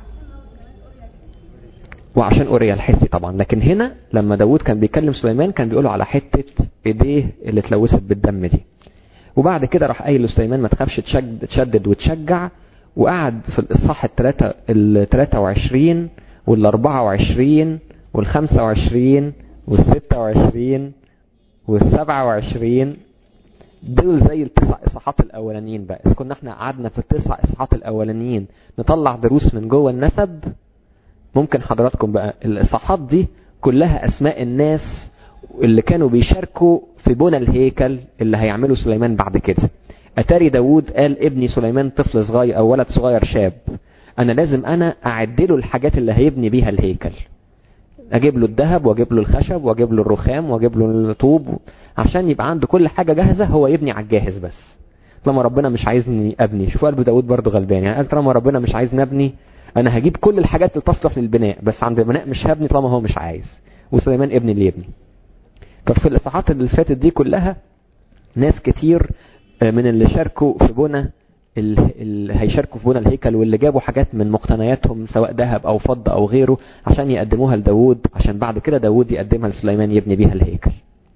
وعشان أوريا الحسي طبعا. لكن هنا لما داود كان بيكلم سليمان كان بيقوله على حتة ايديه اللي اتلوثت بالدم دي. وبعد كده راح قايل لسليمان ما تخافش، تشدد وتشجع. وقعد في الإصحاح الثلاثة الثلاثة وعشرين والأربعة وعشرين والخمسة وعشرين والستة وعشرين والسبعة وعشرين دول زي التسع إصحاحات الأولانيين بقى. إذا كنا احنا قعدنا في التسع إصحاحات الأولانيين نطلع دروس من جوه النسب، ممكن حضراتكم بقى الإصحاحات دي كلها أسماء الناس اللي كانوا بيشاركوا في بنى الهيكل اللي هيعمله سليمان بعد كده. أتاري داود قال ابني سليمان طفل صغير أو ولد صغير شاب، أنا لازم أنا أعدله الحاجات اللي هيبني بيها الهيكل، أجيب له الذهب وأجيب له الخشب وأجيب له الرخام وأجيب له الطوب عشان يبقى عنده كل حاجة جاهزة، هو يبني على الجاهز بس. طالما ربنا مش عايزني أبني، شوفوا قلب داود برضو غلبان يعني، قال طالما ربنا مش عايزني أبني أنا هجيب كل الحاجات اللي تصلح للبناء، بس عند البناء مش هبني طالما هو مش عايز. وسليمان ابني اللي يبني. ففي الإصحاحات اللي فاتت دي كلها ناس كتير من اللي شاركوا في بنى اللي هيشاركوا في بنى الهيكل واللي جابوا حاجات من مقتنياتهم سواء ذهب أو فضة أو غيره عشان يقدموها لداود، عشان بعد كده داود يقدمها لسليمان يبني بيها الهيكل.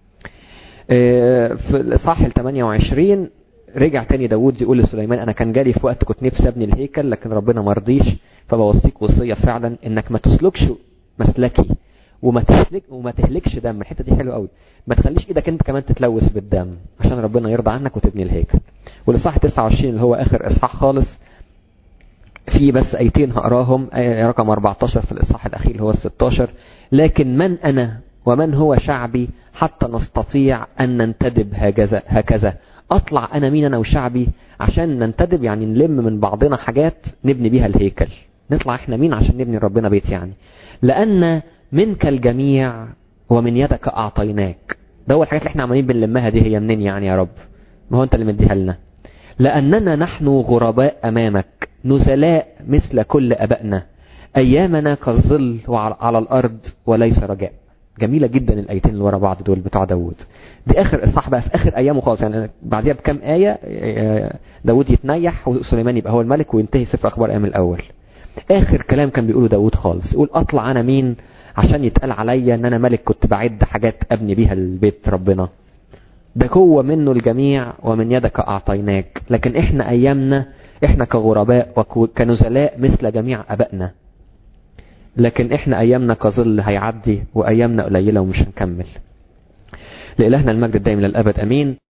في الإصحاح الثمانية وعشرين رجع تاني داود يقول لسليمان أنا كان جالي في وقت كنت نفسي أبني الهيكل لكن ربنا مرضيش، فبوصيك وصية فعلا إنك ما تسلكش مسلكي وما تهلك وما تهلكش دم. الحته دي حلوه قوي، ما تخليش ايدك انت كمان تتلوث بالدم عشان ربنا يرضى عنك وتبني الهيكل. والاصحاح تسعة وعشرين اللي هو اخر اصحاح خالص، في بس ايتين هقراهم، آية رقم أربعتاشر في الاصحاح الاخير اللي هو الستاشر، لكن من انا ومن هو شعبي حتى نستطيع ان ننتدب هكذا هكذا. اطلع انا مين انا وشعبي عشان ننتدب يعني نلم من بعضنا حاجات نبني بيها الهيكل. نطلع احنا مين عشان نبني ربنا بيت يعني؟ لان منك الجميع ومن يدك أعطيناك. ده هو الحاجات اللي احنا عمالين بنلمها دي هي منين يعني يا رب؟ ما هو انت اللي مديها لنا. لأننا نحن غرباء أمامك نزلاء مثل كل أبائنا، أيامنا كالظل على الأرض وليس رجاء. جميلة جدا الآيتين اللي ورا بعض دول بتاع داود. دي آخر إصحاح بقى في آخر أيامه خالص يعني، بعديها بكام آية داود يتنيح وسليمان يبقى هو الملك وينتهي سفر أخبار أيام الأول. آخر كلام كان بيقوله داود خالص، يقول أطلع أنا مين عشان يتقال عليا ان انا ملك كنت بعد حاجات ابني بيها البيت ربنا. ده هو منه الجميع ومن يدك اعطيناك. لكن احنا ايامنا احنا كغرباء وكنزلاء مثل جميع ابائنا، لكن احنا ايامنا كظل هيعدي وايامنا قليلة ومش هنكمل. لإلهنا المجد الدائم للأبد امين.